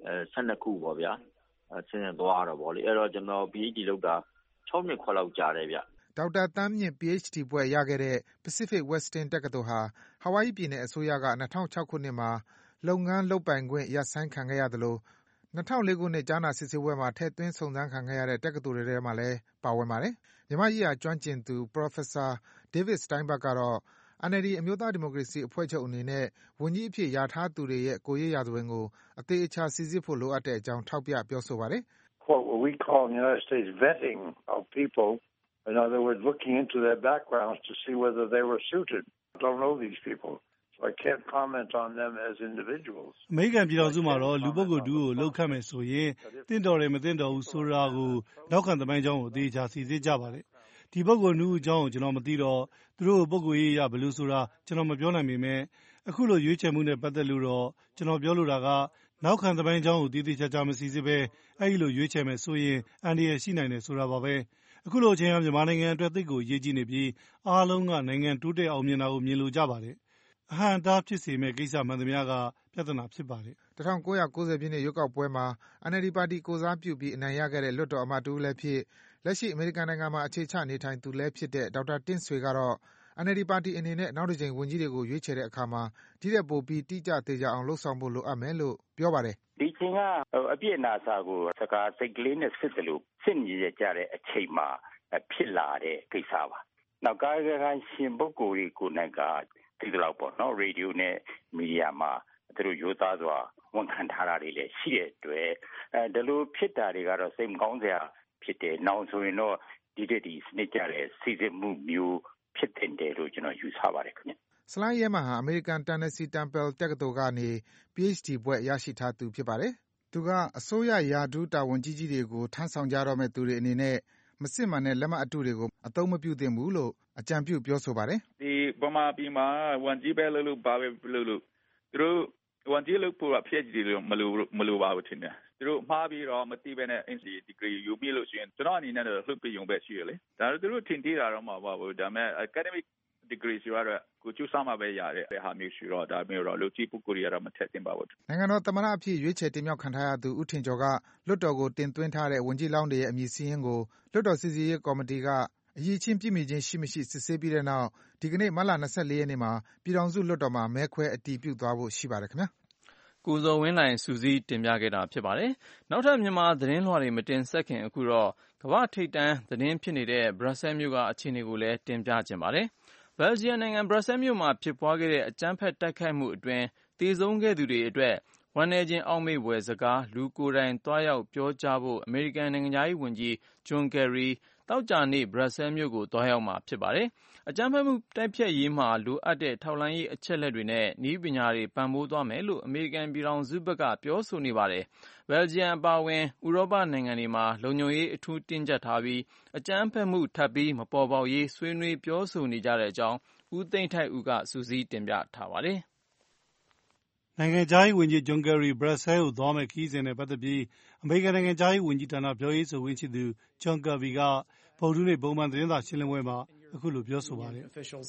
12ခုပေါ့ဗျာအဆင့်ဆင့်သွားတော့ပေါ့လေအဲ့တော့ကျွန်တော် BEG လုပ်တာ6နှစ်ခွက်လောက်ကြာတယ်ဗျဒေါက်တာတန်းမြင့် PhD ဘွဲ့ရခဲ့တဲ့ Pacific Western တက္ကသိုလ်ဟာဟာဝိုင်ယီပြည်နယ်အစိုးရက2006ခုနှစ်မှာလုပ်ငန်းလုပ်ပိုင်ခွင့်ရပ်ဆိုင်းခံခဲ့ရသလို2004ခုနှစ်ကြားနာစစ်ဆေးပွဲမှာထည့်သွင်းစုံစမ်းခံခဲ့ရတဲ့တက္ကသိုလ်တွေထဲမှာလည်းပါဝင်ပါတယ်။မြန်မာရေးရာကျွမ်းကျင်သူ Professor David Steinberg ကတော့ NLD အမျိုးသားဒီမိုကရေစီအဖွဲ့ချုပ်အနေနဲ့ဝန်ကြီးအဖြစ်ယာထားသူတွေရဲ့ကိုယ်ရေးရာဇဝင်ကိုအသေးအချာစိစစ်ဖို့လိုအပ်တဲ့အကြောင်းထောက်ပြပြောဆိုပါတယ်။ What we call in the United States vetting of people, in other words, looking into their backgrounds to see whether they were suited. I don't know these people. I can't comment on them as individuals. အမေရိကန်ပြည်ထောင်စုမှာတော့လူပုဂ္ဂိုလ်တူကိုလောက်ခတ်မယ်ဆိုရင်တင့်တော်တယ်မတင့်တော်ဘူးဆိုတာကိုနောက်ခံသမိုင်းကြောင်းကိုအသေးချာစီစစ်ကြပါတယ်ဒီပုဂ္ဂိုလ်နှူးအကြောင်းကိုကျွန်တော်မသိတော့သူတို့ပုဂ္ဂိုလ်ရေးရဘယ်လိုဆိုတာကျွန်တော်မပြောနိုင်ပေမဲ့အခုလိုရွေးချယ်မှုနဲ့ပတ်သက်လို့တော့ကျွန်တော်ပြောလိုတာကနောက်ခံသမိုင်းကြောင်းကိုတည်တည်ချာချာမစီစစ်ပဲအဲ့ဒီလိုရွေးချယ်မယ်ဆိုရင်အန္တရာယ်ရှိနိုင်တယ်ဆိုတာပါပဲအခုလိုအချိန်ဟာမြန်မာနိုင်ငံအတွက်သိပ်ကိုအရေးကြီးနေပြီးအားလုံးကနိုင်ငံတိုးတက်အောင်မြင်တာကိုမြင်လိုကြပါတယ်အဟံတားဖြစ်စေမဲ့ကိစ္စမှန်သမျှကပြဿနာဖြစ်ပါတယ် 1990ပြည့်နှစ်ရွေးကောက်ပွဲမှာ NLD ပါတီကိုစားပြုပြီးအနိုင်ရခဲ့တဲ့လွှတ်တော်အမတ်တူလည်းဖြစ်လက်ရှိအမေရိကန်နိုင်ငံမှာအခြေချနေထိုင်သူလည်းဖြစ်တဲ့ဒေါက်တာတင့်ဆွေကတော့ NLD ပါတီအနေနဲ့နောက်တစ်ကြိမ်ဝန်ကြီးတွေကိုရွေးချယ်တဲ့အခါမှာဒီတဲ့ပိုပြီးတိကျသေးကြအောင်လှုပ်ဆောင်ဖို့လိုအပ်မယ်လို့ပြောပါတယ်ဒီချိန်ကအပြည့်အနာစာကိုစကားစိတ်ကလေးနဲ့စစ်တယ်လို့စစ်နေကြတဲ့အချိန်မှာဖြစ်လာတဲ့ကိစ္စပါနောက်ကာယကံရှင်ပုဂ္ဂိုလ်တွေကိုနိုင်ကဒီလောက်ပေါ့နော်ရေဒီယိုနဲ့မီဒီယာမှာသူတို့ရိုးသားစွာဝန်ခံထားတာတွေလည်းရှိတဲ့အတွက်ဒီလိုဖြစ်တာတွေကတော့စိတ်မကောင်းစရာဖြစ်တယ်နောက်ဆိုရင်တော့ဒီစနစ်ကြတဲ့စီစစ်မှုမျိုးဖြစ်တယ်လို့ကျွန်တော်ယူဆပါတယ်ခင်ဗျဆလိုင်းရဲမန်ဟာအမေရိကန် Tennessee Temple တက္ကသိုလ်ကနေ PhD ဘွဲ့ရရှိထားသူဖြစ်ပါတယ်သူကအစိုးရယာဒူးတာဝန်ကြီးတွေကိုထမ်းဆောင်ကြတော့မဲ့သူတွေအနေနဲ့မစစ်မှန်တဲ့လက်မှတ်အတုတွေကိုအသုံးမပြုသင့်ဘူးလို့အကြံပြုပြောဆိုပါတယ်ဒီဗမာပြည်မှာဝန်ကြီးပဲလို့ဘာပဲလို့သူတို့ဝန်ကြီးလို့ပြောဖြစ်ကြည့်လို့မလိုပါဘူးထင်တယ်သူတို့မှားပြီးတော့မသိဘဲနဲ့ NCA degree ယူပြီးလို့ရှိရင်ကျွန်တော်အနေနဲ့တော့လှုပ်ပြီးရုံပဲရှိရလေဒါတို့သူတို့ထင်သေးတာတော့မဟုတ်ပါဘူးဒါပေမဲ့ academic degree ဆိုတော့ကိုကျူးစားမှာပဲရတဲ့ဟာမျိုးရှိတော့ဒါမျိုးတော့လူကြီးပုဂ္ဂိုလ်တွေကတော့မထက်သင့်ပါဘူးနိုင်ငံတော်သမ္မတအဖြစ်ရွေးချယ်တင်မြှောက်ခံထားရသူဦးထင်ကျော်ကလွှတ်တော်ကိုတင်သွင်းထားတဲ့ဝန်ကြီးလောင်းတွေရဲ့အမည်စာရင်းကိုလွှတ်တော်စီစစ်ရေးကော်မတီကအရေးချင်းပြည့်မီခြင်းရှိမရှိစစ်ဆေးပြီးတဲ့နောက်ဒီကနေ့မတ်လ24ရက်နေ့မှာပြည်ထောင်စုလွှတ်တော်မှာမဲခွဲအတည်ပြုသွားဖို့ရှိပါတယ်ခင်ဗျာကိုဇော်ဝင်းနိုင်စူးစီးတင်ပြခဲ့တာဖြစ်ပါတယ်နောက်ထပ်မြန်မာသတင်းလွှာတွေမတင်ဆက်ခင်အခုတော့ကမ္ဘာထိပ်တန်းသတင်းဖြစ်နေတဲ့ဘရပ်ဆဲမြို့ကအခြေအနေကိုလည်းတင်ပြခြင်းပါတယ်ဘယ်လ်ဂျီယံနိုင်ငံဘရပ်ဆဲမြို့မှာဖြစ်ပွားခဲ့တဲ့အကြမ်းဖက်တိုက်ခိုက်မှုအတွင်းသေဆုံးခဲ့သူတွေအတွက်ဝမ်းနည်းခြင်းအောက်မေ့ဖွယ်စကားလူကိုယ်တိုင်တွားရောက်ပြောကြားဖို့အမေရိကန်နိုင်ငံသားရေးဝန်ကြီးဂျွန်ကယ်ရီတောက်ကြနေ့ဘရပ်ဆဲမြို့ကိုတွားရောက်မှာဖြစ်ပါတယ်အကြမ်းဖက်မှုတိုက်ဖျက်ရေးမှာလိုအပ်တဲ့ထောက်လှမ်းရေးအချက်လက်တွေနဲ့နည်းပညာတွေပံ့ပိုးသွားမယ်လို့အမေရိကန်ပြည်ထောင်စုဘက်ကပြောဆိုနေပါတယ်ဘယ်လ်ဂျီယံအပါအဝင်ဥရောပနိုင်ငံတွေမှာလုံခြုံရေးအထူးတင်းကျပ်ထားပြီးအကြမ်းဖက်မှုထပ်ပြီးမပေါ်ပေါက်ရေးဆွေးနွေးပြောဆိုနေကြတဲ့အကြောင်းဦးသိန်းထိုက်ဦးကစူးစီးတင်ပြထားပါတယ်နိုင်ငံခြားရေးဝန်ကြီးဂျွန်ကယ်ရီဘရပ်ဆဲကိုသွားမဲ့ခီးစဉ်နဲ့ပတ်သက်ပြီးအမေရိကန်နိုင်ငံခြားရေးဝန်ကြီးဌာနပြောရေးဆိုခွင့်ရှိသူဂျွန်ကယ်ရီကဗုဒ္ဓဟူးနေ့ပုံမှန်သတင်းစာရှင်းလင်းပွဲမှာအခုလိုပြောဆိုပါတယ်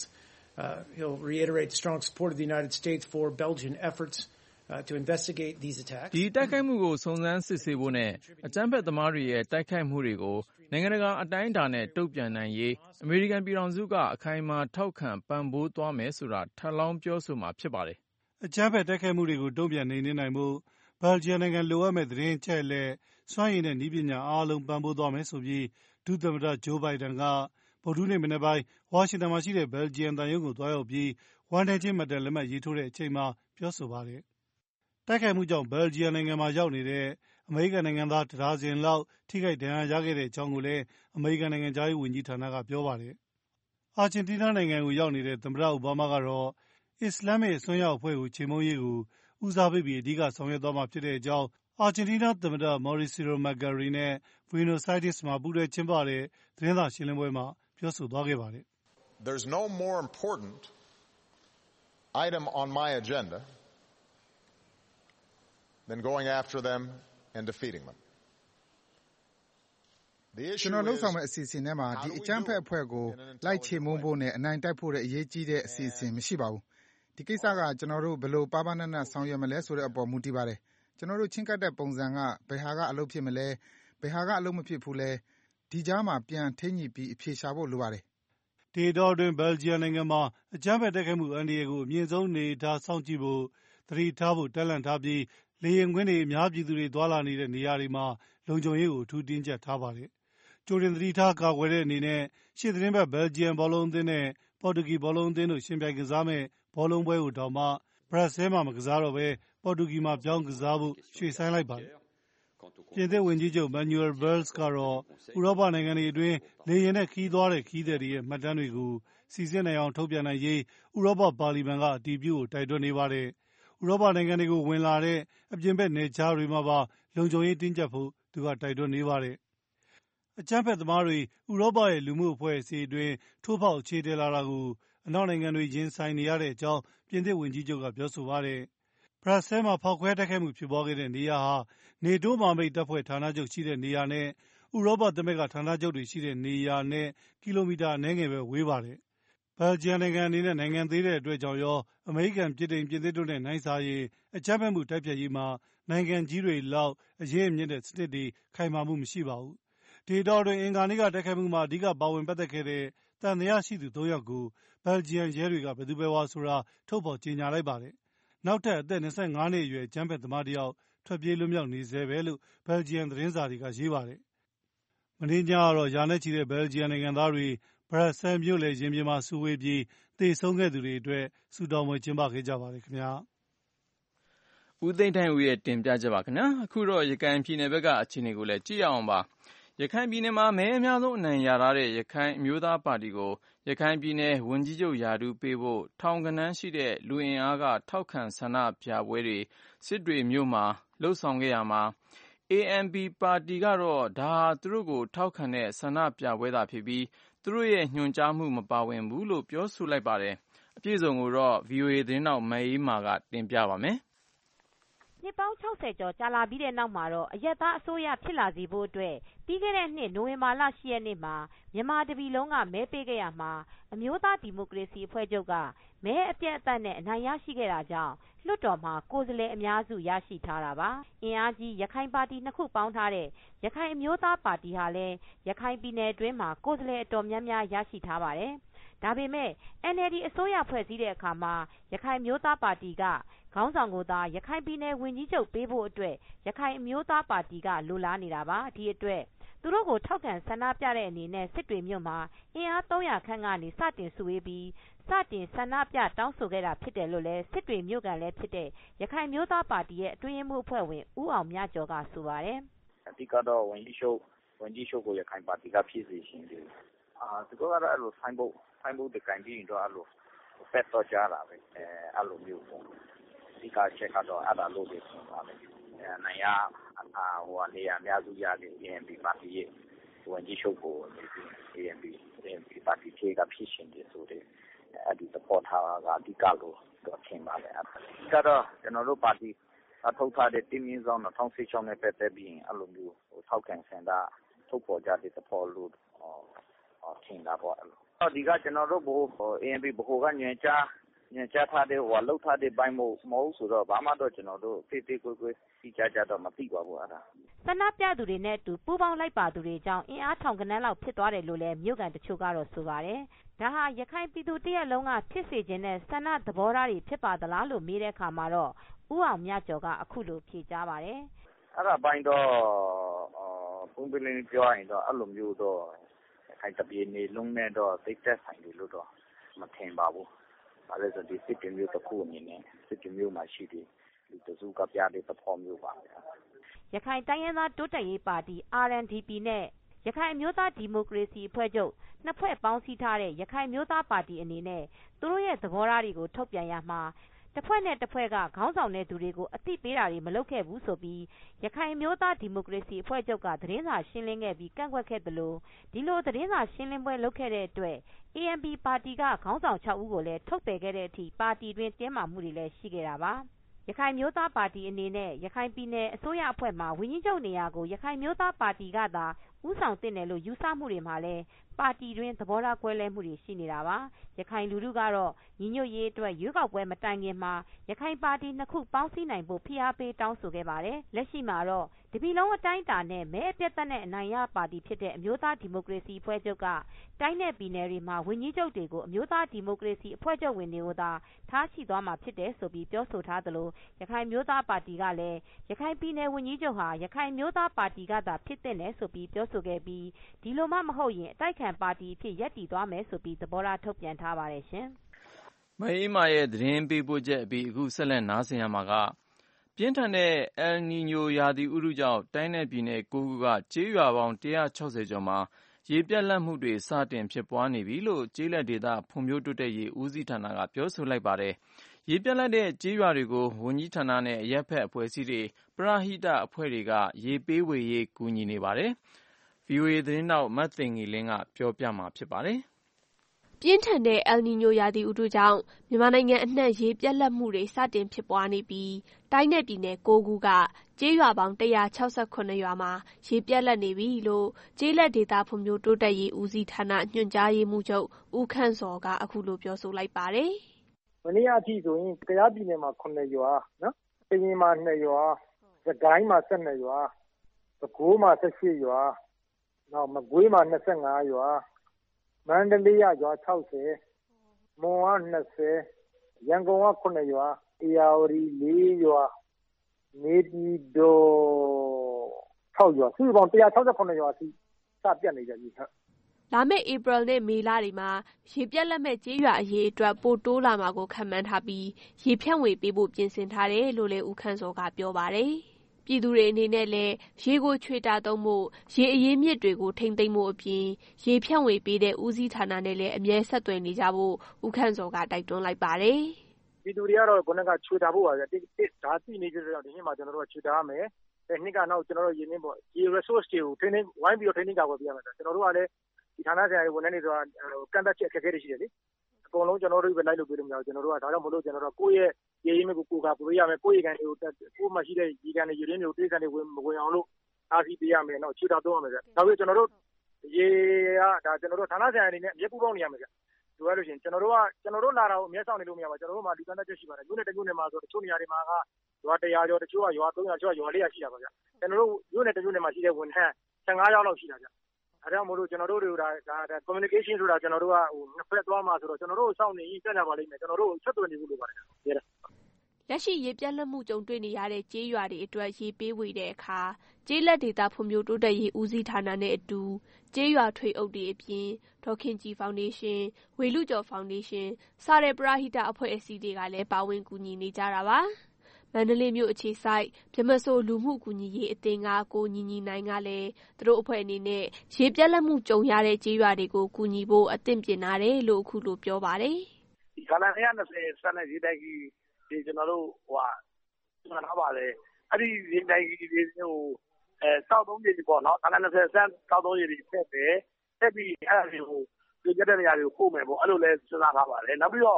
He'll reiterate strong support of the United States for Belgian efforts to investigate these attacks. ဒီတိုက်ခိုက်မှုကိုစုံစမ်းစစ်ဆေးဖို့နဲ့အကြမ်းဖက်သမားတွေရဲ့တိုက်ခိုက်မှုတွေကိုနိုင်ငံတကာအတိုင်းအတာနဲ့တုံ့ပြန်နိုင်ရေးအမေရိကန်ပြည်ထောင်စုကအခိုင်အမာထောက်ခံပံ့ပိုးသွားမယ်ဆိုတာထပ်လောင်းပြောဆိုမှာဖြစ်ပါတယ်အကြမ်းဖက်တိုက်ခိုက်မှုတွေကိုတုံ့ပြန်နိုင်ဖို့ဘယ်လ်ဂျီယံနိုင်ငံလိုအပ်မဲ့သတင်းချက်လက်စွမ်းရည်နဲ့နည်းပညာအားလုံးပံ့ပိုးသွားမယ်ဆိုပြီးဒုသမ္မတဂျိုးဘိုင်ဒန်ကဗုဒ္ဓဟူးနေ့မနက်ပိုင်းဝါရှင်တန်မှာရှိတဲ့ဘယ်လ်ဂျီယံသံရုံးကိုတွားရောက်ပြီးဝမ်ဒန်ချင်းမတ်တလက်မှတ်ရေးထိုးတဲ့အချိန်မှာပြောဆိုပါတယ်တိုက်ခိုက်မှုကြောင့်ဘယ်လ်ဂျီယံနိုင်ငံမှာရောက်နေတဲ့အမေရိကန်နိုင်ငံသားတစ်ဒါဇင်လောက်ထိခိုက်ဒဏ်ရာရခဲ့တဲ့အကြောင်းကိုလည်းအမေရိကန်နိုင်ငံခြားရေးဝန်ကြီးဌာနကပြောပါတယ်။အာဂျင်တီးနားနိုင်ငံကိုရောက်နေတဲ့သမ္မတအိုဘားမားကတော့အစ္စလာမစ်အစွန်းရောက်အဖွဲ့ကိုချေမှုန်းရေးကိုဦးစားပေးပြီးအဓိကဆောင်ရွက်သွားမှာဖြစ်တဲ့အကြောင်းအာဂျင်တီးနားသမ္မတ Mauricio Macri နဲ့ Buenos Aires မှာပူးတွဲကျင်းပတဲ့သတင်းစာရှင်းလင်းပွဲမှာပြောဆိုသွားခဲ့ပါတယ်။ There's no more important item on my agenda than going after them and defeating them. ကျွန်တော်လှုပ်ဆောင်မဲ့အစီအစဉ်ထဲမှာဒီအကြမ်းဖက်အဖွဲ့ကိုလိုက်ချေမှုန်းဖို့နဲ့အနိုင်တိုက်ဖို့တဲ့အရေးကြီးတဲ့အစီအစဉ်မရှိပါဘူး။ဒီကိစ္စကကျွန်တော်တို့ဘယ်လိုပါးပါးနပ်နပ်ဆောင်ရွက်မလဲဆိုတဲ့အပေါ်မူတည်ပါတယ်။ကျွန်တော်တို့ချင်းကပ်တဲ့ပုံစံကဘယ်ဟာကအလုပ်ဖြစ်မလဲဘယ်ဟာကအလုပ်မဖြစ်ဘူးလဲဒီကြားမှာပြန်ထိညှိပြီးအဖြေရှာဖို့လိုပါတယ်။ဒေတာတွင်ဘယ်လ်ဂျီယံနိုင်ငံမှာအကြမ်းဖက်တိုက်ခိုက်မှုအန္တရာယ်ကိုအမြင့်ဆုံးနေထားစောင့်ကြည့်ဖို့သတိထားဖို့တက်လန့်ထားပြီးလေယာဉ်ကွင်းတွေအများပြည်သူတွေသွားလာနေတဲ့နေရာတွေမှာလုံခြုံရေးကိုအထူးတင်းကျပ်ထားပါတယ်။ကြိုတင်သတိထားကာကွယ်တဲ့အနေနဲ့ရှေ့သတင်းပတ်ဘယ်လ်ဂျီယံဘောလုံးအသင်းနဲ့ပေါ်တူဂီဘောလုံးအသင်းတို့ရှင်ပြိုင်ကစားမဲ့ဘောလုံးပွဲကိုတောင်မှဘရပ်ဆဲလ်မှာမကစားတော့ဘဲပေါ်တူဂီမှာပြောင်းကစားဖို့ရွှေ့ဆိုင်းလိုက်ပါတယ်။ပြင်သစ်ဝန်ကြီးချုပ် Manuel Valls ကတော့ဥရောပနိုင်ငံတွေအတွင်းလေယာဉ်နဲ့ခရီးသွားတဲ့ခရီးသည်တွေရဲ့မှတ်တမ်းတွေကိုစီစစ်နိုင်အောင်ထုတ်ပြန်နိုင်ရေးဥရောပပါလီမန်ကအတည်ပြုဖို့တိုက်တွန်းနေပါတယ်။ဥရောပနိုင်ငံတွေကိုဝင်လာတဲ့အပြင်ဘက်နယ်ခြားတွေမှာပါလုံခြုံရေးတင်းကျပ်ဖို့သူကတိုက်တွန်းနေပါတယ်။အကြမ်းဖက်သမားတွေဥရောပရဲ့လူမှုအဖွဲ့အစည်းအတွင်းထိုးဖောက်အခြေတည်လာတာကိုအနောက်နိုင်ငံတွေရင်ဆိုင်နေရတဲ့အကြောင်းပြင်သစ်ဝန်ကြီးချုပ်ကပြောဆိုပါတယ်။ဘရပ်ဆဲလ်မှာဖောက်ခွဲတိုက်ခိုက်မှုဖြစ်ပွားခဲ့တဲ့နေရာဟာနေတိုးမဟာမိတ်တပ်ဖွဲ့ဌာနချုပ်ရှိတဲ့နေရာနဲ့ဥရောပသမဂ္ဂဌာနချုပ်တွေရှိတဲ့နေရာနဲ့ကီလိုမီတာအနည်းငယ်ပဲဝေးပါတယ်။ဘယ်လ်ဂျီယံနိုင်ငံအနေနဲ့နိုင်ငံသေးတဲ့အတွက်ကြောင့်ရောအမေရိကန်ပြည်ထောင်စုပြင်သစ်တို့နဲ့နိုင်စာရင်အကြမ်းဖက်မှုတိုက်ဖျက်ရေးမှာနိုင်ငံကြီးတွေလောက်အရေးအမြင့်တဲ့စနစ်တွေခိုင်မာမှုမရှိပါဘူး။ဒေတာတွင်အင်္ဂါနေ့ကတိုက်ခိုက်မှုမှာအဓိကပါဝင်ပတ်သက်ခဲ့တဲ့သံသယရှိသူ၃ယောက်ကိုဘယ်လ်ဂျီယံရဲတွေကဘယ်သူဘယ်ဝါဆိုတာထုတ်ဖော်ကြေညာလိုက်ပါတယ်။နောက်ထပ်အသက်25နှစ်အရွယ်အကြမ်းဖက်သမားတစ်ယောက်ထွက်ပြေးလွတ်မြောက်နေဆဲပဲလို့ဘယ်လ်ဂျီယံသတင်းစာတွေကရေးပါတယ်။မနေ့ညကတော့ရာနဲ့ချီတဲ့ဘယ်လ်ဂျီယံနိုင်ငံသားတွေဘရပ်ဆဲလ်မြို့လယ်ရင်ပြင်မှာစုဝေးပြီးသေဆုံးခဲ့သူတွေအတွက်ဆုတောင်းပွဲကျင်းပခဲ့ကြပါတယ်ခင်ဗျာ။ဦးသိန်းထိုင်ဦးရဲ့တင်ပြချက်ပါခင်ဗျာ။အခုတော့ရခိုင်ပြည်နယ်ဘက်ကအခြေအနေကိုလည်းကြည့်ရအောင်ပါ။ရခိုင်ပြည်နယ်မှာမဲအများဆုံးအနိုင်ရထားတဲ့ရခိုင်အမျိုးသားပါတီကိုရခိုင်ပြည်နယ်ဝန်ကြီးချုပ်ရာထူးပေးဖို့ထောင်ကနန်းရှိတဲ့လူအင်အားကထောက်ခံဆန္ဒပြပွဲတွေစစ်တွေမြို့မှာလှုပ်ဆောင်ခဲ့ရမှာ ANP ပါတီကတော့ဒါဟာသူတို့ကိုထောက်ခံတဲ့ဆန္ဒပြပွဲသာဖြစ်ပြီးသူတို့ရဲ့ညွှန်ကြားမှုမပါဝင်ဘူးလို့ပြောဆိုလိုက်ပါတယ်။အပြည့်စုံကိုတော့ VOA သတင်းထောက်မအေးမာကတင်ပြပါမယ်။နှစ်ပေါင်း60ကျော်ကြာလာပြီးတဲ့နောက်မှာတော့အရပ်သားအစိုးရဖြစ်လာစေဖို့အတွက်ပြီးခဲ့တဲ့နှစ်နိုဝင်ဘာလ10ရက်နေ့မှာမြန်မာတပြည်လုံးကမဲပေးခဲ့ရမှာအမျိုးသားဒီမိုကရေစီအဖွဲ့ချုပ်ကမဲအပြတ်အသတ်နဲ့အနိုင်ရရှိခဲ့တာကြောင့်လွှတ်တော်မှာကိုယ်စားလှယ်အများစုရရှိထားတာပါ။အင်အားကြီးရခိုင်ပါတီနှစ်ခုပေါင်းထားတဲ့ရခိုင်အမျိုးသားပါတီဟာလည်းရခိုင်ပြည်နယ်အတွင်းမှာကိုယ်စားလှယ်အတော်များများရရှိထားပါတယ်။ဒါပေမဲ့ NLD အစိုးရဖွဲ့စည်းတဲ့အခါမှာရခိုင်မျိုးသားပါတီကခေါင်းဆောင်ကိုသာရခိုင်ပြည်နယ်ဝန်ကြီးချုပ်ပေးဖို့အတွက်ရခိုင်အမျိုးသားပါတီကလိုလားနေတာပါ။ဒီအတွက်သူတို့ကိုထောက်ခံဆန္ဒပြတဲ့အနေနဲ့စစ်တွေမြို့မှာအင်အား300ခန့်ကနေစတင်စုဝေးပြီးစတင်ဆန္ဒပြတောင်းဆိုခဲ့တာဖြစ်တယ်လို့လည်းစစ်တွေမြို့ကန်လည်းဖြစ်တဲ့ရခိုင်မျိုးသားပါတီရဲ့အတွင်းရေးမှူးအဖွဲ့ဝင်ဦးအောင်မြကျော်ကဆိုပါတယ်။အဓိကတော့ဝန်ကြီးချုပ်ကိုရခိုင်ပါတီကဖြစ်စေရှင်တယ်။သူတို့ကတော့အဲ့လိုဆိုင်းဘုတ်တကန်ပြီးတော့အဲ့လိုဖက်တော့ကြတာပဲအဲ့လိုမျိုးပေါ့။ဒီကချက်ကတော့အဲ့ဒါလို့ဖြစ်နေတာပဲ။နိုင်ရနေရာအများစုရတဲ့ ANP ပါတီရဲ့ဝန်ကြီးချုပ်ကို ANP ပါတီကဖြစ်ရှင်တယ်ဆိုတဲ့အဲ့ဒီသဘောထားကအဓိကလို့တော့ထင်ပါတယ်။ကတော့ကျွန်တော်တို့ပါတီအထောက်ထားတဲ့တင်းမြင့်ဆောင်2016နဲ့ပတ်သက်ပြီးအဲ့လိုမျိုးထောက်ခံဆန္ဒထုတ်ပေါ်ကြတဲ့သဘောလို့ထင်တာပေါ့။ဒီကကျွန်တော်တို့ANP ဘိုကညွှန်ကြားထားတဲ့လောက်ထားတဲ့ဘိုင်းမဟုတ်ဆိုတော့ဘာမှတော့ကျွန်တော်တို့ဖေးကိုစီကြတော့မသိပါဘူးအဲ့ဒါဆန္ဒပြသူတွေနဲ့အတူပူးပေါင်းလိုက်ပါသူတွေကြောင့်အင်အားထောင်ကနန်းလောက်ဖြစ်သွားတယ်လို့လည်းမြို့ကန်တချို့ကတော့ဆိုပါတယ်။ဒါဟာရခိုင်ပြည်သူတရက်လုံးကဖြစ်စေခြင်းနဲ့ဆန္ဒသဘောထားတွေဖြစ်ပါသလားလို့မေးတဲ့အခါမှာတော့ဦးအောင်မြကျော်ကအခုလိုဖြေကြားပါတယ်။အဲ့ဒါပိုင်းတော့ပုံပြင်းပြောရင်တော့အဲ့လိုမျိုးတော့ခိုင်တပြေနေလုံးနဲ့တော့သိတဲ့ဆိုင်တွေလို့တော့မထင်ပါဘူး။ဒါလည်းဆိုဒီစစ်တီမျိုးတစ်ခုအနေနဲ့စစ်တီမျိုးမှာရှိတယ်လူတစုကပြတဲ့သဘောမျိုးပါရခိုင်တိုင်းရင်းသားတိုးတက်ရေးပါတီ RNDP နဲ့ရခိုင်အမျိုးသားဒီမိုကရေစီအဖွဲ့ချုပ်နှစ်ဖွဲ့ပေါင်းစည်းထားတဲ့ရခိုင်မျိုးသားပါတီအနေနဲ့သူတို့ရဲ့သဘောထားတွေကိုထုတ်ပြန်ရမှာတစ်ဖွဲ့နဲ့တစ်ဖွဲ့ကခေါင်းဆောင်တဲ့သူတွေကိုအသိပေးတာတွေမလုပ်ခဲ့ဘူးဆိုပြီးရခိုင်မျိုးသားဒီမိုကရေစီအဖွဲ့ချုပ်ကသတင်းစာရှင်းလင်းခဲ့ပြီးကန့်ကွက်ခဲ့သလိုဒီလိုသတင်းစာရှင်းလင်းပွဲလုပ်ခဲ့တဲ့အတွက် ANP ပါတီကခေါင်းဆောင်6ဦးကိုလည်းထုတ်ပယ်ခဲ့တဲ့အထိပါတီတွင်တင်းမာမှုတွေလည်းရှိခဲ့တာပါရခိုင်မျိုးသားပါတီအနေနဲ့ရခိုင်ပြည်နယ်အစိုးရအဖွဲ့မှာဝန်ကြီးချုပ်နေရာကိုရခိုင်မျိုးသားပါတီကသာဦးဆောင်တင်တယ်လို့ယူဆမှုတွေမှာလည်းပါတီတွင်သဘောထားကွဲလွဲမှုတွေရှိနေတာပါရခိုင်လူထုကတော့ညီညွတ်ရေးအတွက်ရွေးကောက်ပွဲမတိုင်ခင်မှာရခိုင်ပါတီနှစ်ခုပေါင်းစည်းနိုင်ဖို့ဖိအားပေးတောင်းဆိုခဲ့ပါတယ်လက်ရှိမှာတော့တပြည်လုံးအတိုင်းအတာနဲ့မဲအပြတ်သက်နဲ့အနိုင်ရပါတီဖြစ်တဲ့အမျိုးသားဒီမိုကရေစီအဖွဲ့ချုပ်ကတိုင်းနဲ့ပြည်နယ်တွေမှာဝန်ကြီးချုပ်တွေကိုအမျိုးသားဒီမိုကရေစီအဖွဲ့ချုပ်ဝင်တွေကိုသာထားရှိသွားမှာဖြစ်တယ်ဆိုပြီးပြောဆိုထားသလိုရခိုင်မျိုးသားပါတီကလည်းရခိုင်ပြည်နယ်ဝန်ကြီးချုပ်ဟာရခိုင်မျိုးသားပါတီကသာဖြစ်တဲ့နယ်ဆိုပြီးပြောဆိုခဲ့ပြီးဒီလိုမှမဟုတ်ရင်အတိုက်ခံပါတီအဖြစ်ရပ်တည်သွားမယ်ဆိုပြီးသဘောထားထုတ်ပြန်ထားပါတယ်ရှင်မအေးမာရဲ့သတင်းပေးပို့ချက်အပြီးအခုဆက်လက်နားဆင်ရမှာကပြင်းထန်တဲ့ El Niño ရာသီဥတုကြောင့်တိုင်းနယ်ပြည်နယ်9ခုကကျေးရွာပေါင်း160ကျော်မှာရေပြတ်လတ်မှုတွေစတင်ဖြစ်ပွားနေပြီလို့ကျေးလက်ဒေသဖွံ့ဖြိုးတိုးတက်ရေးဦးစီးဌာနကပြောဆိုလိုက်ပါတယ်။ရေပြတ်လတ်တဲ့ကျေးရွာတွေကိုဝန်ကြီးဌာနနဲ့အရပ်ဖက်အဖွဲ့အစည်းတွေပရဟိတအဖွဲ့တွေကရေပေးဝေရေးကူညီနေပါတယ်။ VOA သတင်းတောက်မတ်သိင်္ဂီလင်းကပြောပြမှာဖြစ်ပါတယ်။ပြင်းထန်တဲ့ El Niño ရာသီဥတုကြောင့်မြန်မာနိုင်ငံအနှံ့ရေပြတ်လတ်မှုတွေစတင်ဖြစ်ပွားနေပြီးတိုင်းနဲ့ပြည်နယ်9ခုကကျေးရွာပေါင်း168ရွာမှာရေပြတ်လတ်နေပြီလို့ကျေးလက်ဒေသဖွံ့ဖြိုးတိုးတက်ရေးဦးစီးဌာနညွှန်ကြားရေးမှူးချုပ်ဦးခန့်စောကအခုလိုပြောဆိုလိုက်ပါတယ်။မနေ့အထိဆိုရင်ကယားပြည်နယ်မှာ9ရွာနော်ကရင်မှာ2ရွာစကိုင်းမှာ12ရွာပဲခူးမှာ18ရွာနောက်မကွေးမှာ25ရွာမန္တလေးရွာ60မွန်က20ရန်ကုန်က9ရွာဧရာဝတီ4ရွာနေပြည်တော်6ရွာစုစုပေါင်း168ရွာစီစပြတ်နေကြပြီလာမယ့်ဧပြီနဲ့မေလတွေမှာရေပြတ်လက်မဲ့ကျေးရွာအရေးအတွက်ပိုတိုးလာမှာကိုခန့်မှန်းထားပြီးရေဖြန့်ဝေပေးဖို့ပြင်ဆင်ထားတယ်လို့လည်းဦးခန့်စောကပြောပါတယ်။ပြည်သူတွေအနေနဲ့လည်းရေကိုချွေတာသုံးဖို့ရေအရင်းမြစ်တွေကိုထိမ့်သိမ်းဖို့အပြင်ရေဖြန့်ဝေပေးတဲ့ဦးစီးဌာနနဲ့လည်းအမြဲဆက်သွယ်နေကြဖို့ဦးခန့်စောကတိုက်တွန်းလိုက်ပါတယ်။ပြည်သူတွေကတော့ခုနကချွေတာဖို့ပါဗျာ။ဒါသိနေကြတော့ဒီနေ့မှာကျွန်တော်တို့ချွေတာရမယ်။နှစ်ကနောက်ကျွန်တော်တို့ရေနင်းပေါ့ရေ resource တွေကိုထိန်းသိမ်းဝိုင်းပြီးတော့ထိန်းသိမ်းကြပါပြရမယ်။ကျွန်တော်တို့ကလည်းဒီဌာနဆိုင်ရာဝန်ထမ်းတွေဆိုတာကန့်သက်ချက်အခက်အခဲတွေရှိတယ်လေ။အကုန်လုံးကျွန်တော်တို့ပဲလိုက်လုပ်ပေးလို့မရဘူးကျွန်တော်တို့ကဒါကြောင့်မလို့ကျွန်တော်တို့ကိုယ့်ရဲ့ရေရင်းမြစ်ကိုကပေးရမယ်ကိုယ့်ရေကန်တွေကိုကိုယ့်မှာရှိတဲ့ရေကန်တွေရေရင်းတွေကိုတိကျနေဝင်အောင်လို့အားစီပေးရမယ်နော်ချွေတာသုံးရမယ်ဗျ။နောက်ပြီးကျွန်တော်တို့ရေကဒါကျွန်တော်တို့ဌာနဆိုင်ရာအနေနဲ့အမြဲပူးပေါင်းနေရမယ်ဗျ။လိုရလို့ရှိရင်ကျွန်တော်တို့လာတာကိုအမြဲဆောင်နေလို့မရပါဘူးကျွန်တော်တို့မှာဒီကန့်သက်ချက်ရှိပါတယ်မြို့နယ်တစ်မြို့နယ်မှာဆိုတချို့နေရာတွေမှာကရွာ100ကျော်တချို့ကရွာ300ကျော်ရွာ400ရှိတာပါဗျ။ကျွန်တော်တို့မြို့နယ်တစ်မြို့နယ်မှာရှိတဲ့ဝန်ထမ်း15ယောက်လောက်ရှိတာဗျ။အဲဒါမို့လို့ကျွန်တော်တို့တွေကဒါ communication ဆိုတာကျွန်တော်တို့ကနှစ်ဖက်သွားမှာဆိုတော့ကျွန်တော်တို့စောင့်နေကြကြပါလိမ့်မယ်ကျွန်တော်တို့ဆက်သွယ်နေဖို့လိုပါတယ်။လက်ရှိရေပြတ်လတ်မှုကြုံတွေ့နေရတဲ့ကျေးရွာတွေအတွက်ရေပေးဝေတဲ့အခါကျေးလက်ဒေသဖွံ့ဖြိုးတိုးတက်ရေးဦးစီးဌာနနဲ့အတူကျေးရွာထွေအုပ်တွေအပြင်ဒေါ်ခင်ကြည်ဖောင်ဒေးရှင်းဝေလူကျော်ဖောင်ဒေးရှင်းစတဲ့ပရဟိတအဖွဲ့အစည်းတွေကလည်းပါဝင်ကူညီနေကြတာပါမန္တလေးမြို့အခြေစိုက်ဗြဟ္မစိုလူမှုကူညီရေးအသင်းကကိုညီညီနိုင်ကလည်းသူတို့အဖွဲ့အနေနဲ့ရေပြတ်လတ်မှုကြုံရတဲ့ကျေးရွာတွေကိုကူညီဖို့အသင့်ပြင်ထားတယ်လို့အခုလိုပြောပါတယ်။ဒီခလာ120စတဲ့ရေတိုက်ကြီးဒီကျွန်တော်တို့မှန်ထားပါတယ်အဲ့ဒီရေတိုက်ကြီးတွေစောက်သုံးရေတွေပေါ့နော်ခလာ20စက်စောက်သုံးရေတွေထည့်တယ်တက်ပြီးအဲ့ဒါတွေကိုဒီကြတဲ့နေရာတွေကိုပို့မယ်ပေါ့အဲ့လိုလဲစဉ်းစားထားပါတယ်နောက်ပြီးတော့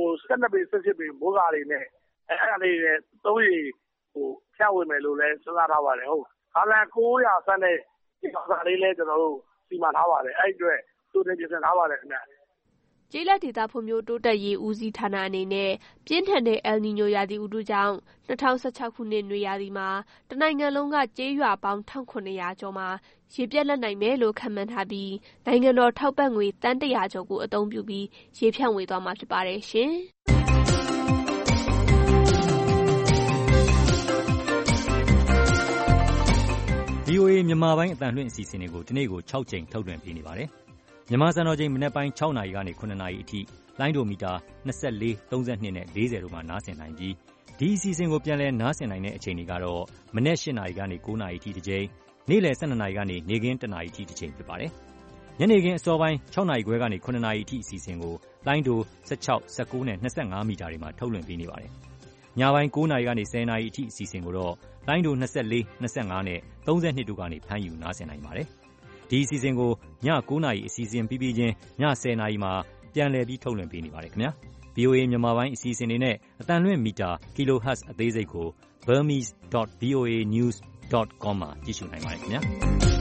12ပေ18ပေမိုးကားတွေနဲ့အဲ့ဒါလေးတွေသုံးရေဖြန့်ဝေမယ်လို့လဲစဉ်းစားထားပါတယ်ဟုတ်ခလာ900စက်နဲ့ဒီကားလေးလဲကျွန်တော်တို့စီမံထားပါတယ်အဲ့အတွက်သူတင်ပြင်ဆင်ထားပါတယ်ခင်ဗျကျေးလက်ဒေသဖွံ့ဖြိုးတိုးတက်ရေးဦးစီးဌာနအနေနဲ့ပြင်းထန်တဲ့ El Niño ရာသီဥတုကြောင့်2016ခုနှစ်နွေရာသီမှာတနိုင်ငံလုံးကကျေးရွာပေါင်း1900ကျော်မှာရေပြတ်လတ်နိုင်မယ်လို့ခန့်မှန်းထားပြီးနိုင်ငံတော်ထောက်ပံ့ငွေတန်း100ကျော်ကိုအသုံးပြုပြီးရေဖြန့်ဝေသွားမှာဖြစ်ပါတယ်ရှင်။ VOA မြန်မာပိုင်းအသံလွှင့်အစီအစဉ်တွေကိုဒီနေ့ကို6ကြိမ်ထုတ်လွှင့်ပေးနေပါတယ်။မြန်မာစံတော်ချိန်မနက်ပိုင်း6နာရီကနေ9နာရီအထိလိုင်းဒိုမီတာ24 32နဲ့40တို့မှာနားဆင်နိုင်ပြီးဒီအစီအစဉ်ကိုပြန်လည်နားဆင်နိုင်တဲ့အချိန်တွေကတော့မနက်8နာရီကနေ9နာရီအထိတစ်ကြိမ်နေ့လယ်12နာရီကနေနေ့ခင်း1နာရီအထိတစ်ကြိမ်ဖြစ်ပါတယ်ညနေခင်းအစောပိုင်း6နာရီခွဲကနေ9နာရီအထိအစီအစဉ်ကိုလိုင်းဒို16 19နဲ့25မီတာတွေမှာထုတ်လွှင့်ပေးနေပါတယ်ညပိုင်း9နာရီကနေ10နာရီအထိအစီအစဉ်ကိုတော့လိုင်းဒို24 25နဲ့32တို့ကနေဖမ်းယူနားဆင်နိုင်ပါတယ်ဒီအစီအစဉ်ကိုည9နာရီအစီအစဉ်ပြီးပြီးချင်းည10နာရီမှာပြန်လည်ပြီးထုတ်လွှင့်ပေးနေပါတယ်ခင်ဗျာ VOA မြန်မာပိုင်းအစီအစဉ်တွေနဲ့အတန်လွင့်မီတာ kilohertz အသေးစိတ်ကို burmese.voanews.com မှာကြည့်ရှုနိုင်ပါတယ်ခင်ဗျာ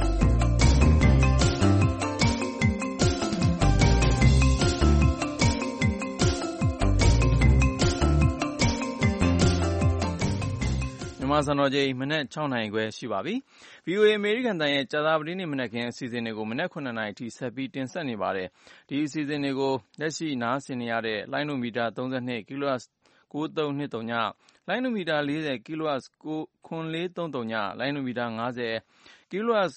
မြန်မာစံတော်ချိန်မနက်6နာရီခွဲရှိပါပြီ။ VOA အမေရိကန်တန်ရဲ့ကြာသပတေးနေ့မနက်ခင်းအစီအစဉ်တွေကိုမနက်9နာရီထိဆက်ပြီးတင်ဆက်နေပါတယ်။ဒီအစီအစဉ်တွေကိုလက်ရှိနားဆင်နေရတဲ့လိုင်းနိုမီတာ32 kHz 9323ညလိုင်းနိုမီတာ40 kHz 9433ညလိုင်းနိုမီတာ50 kHz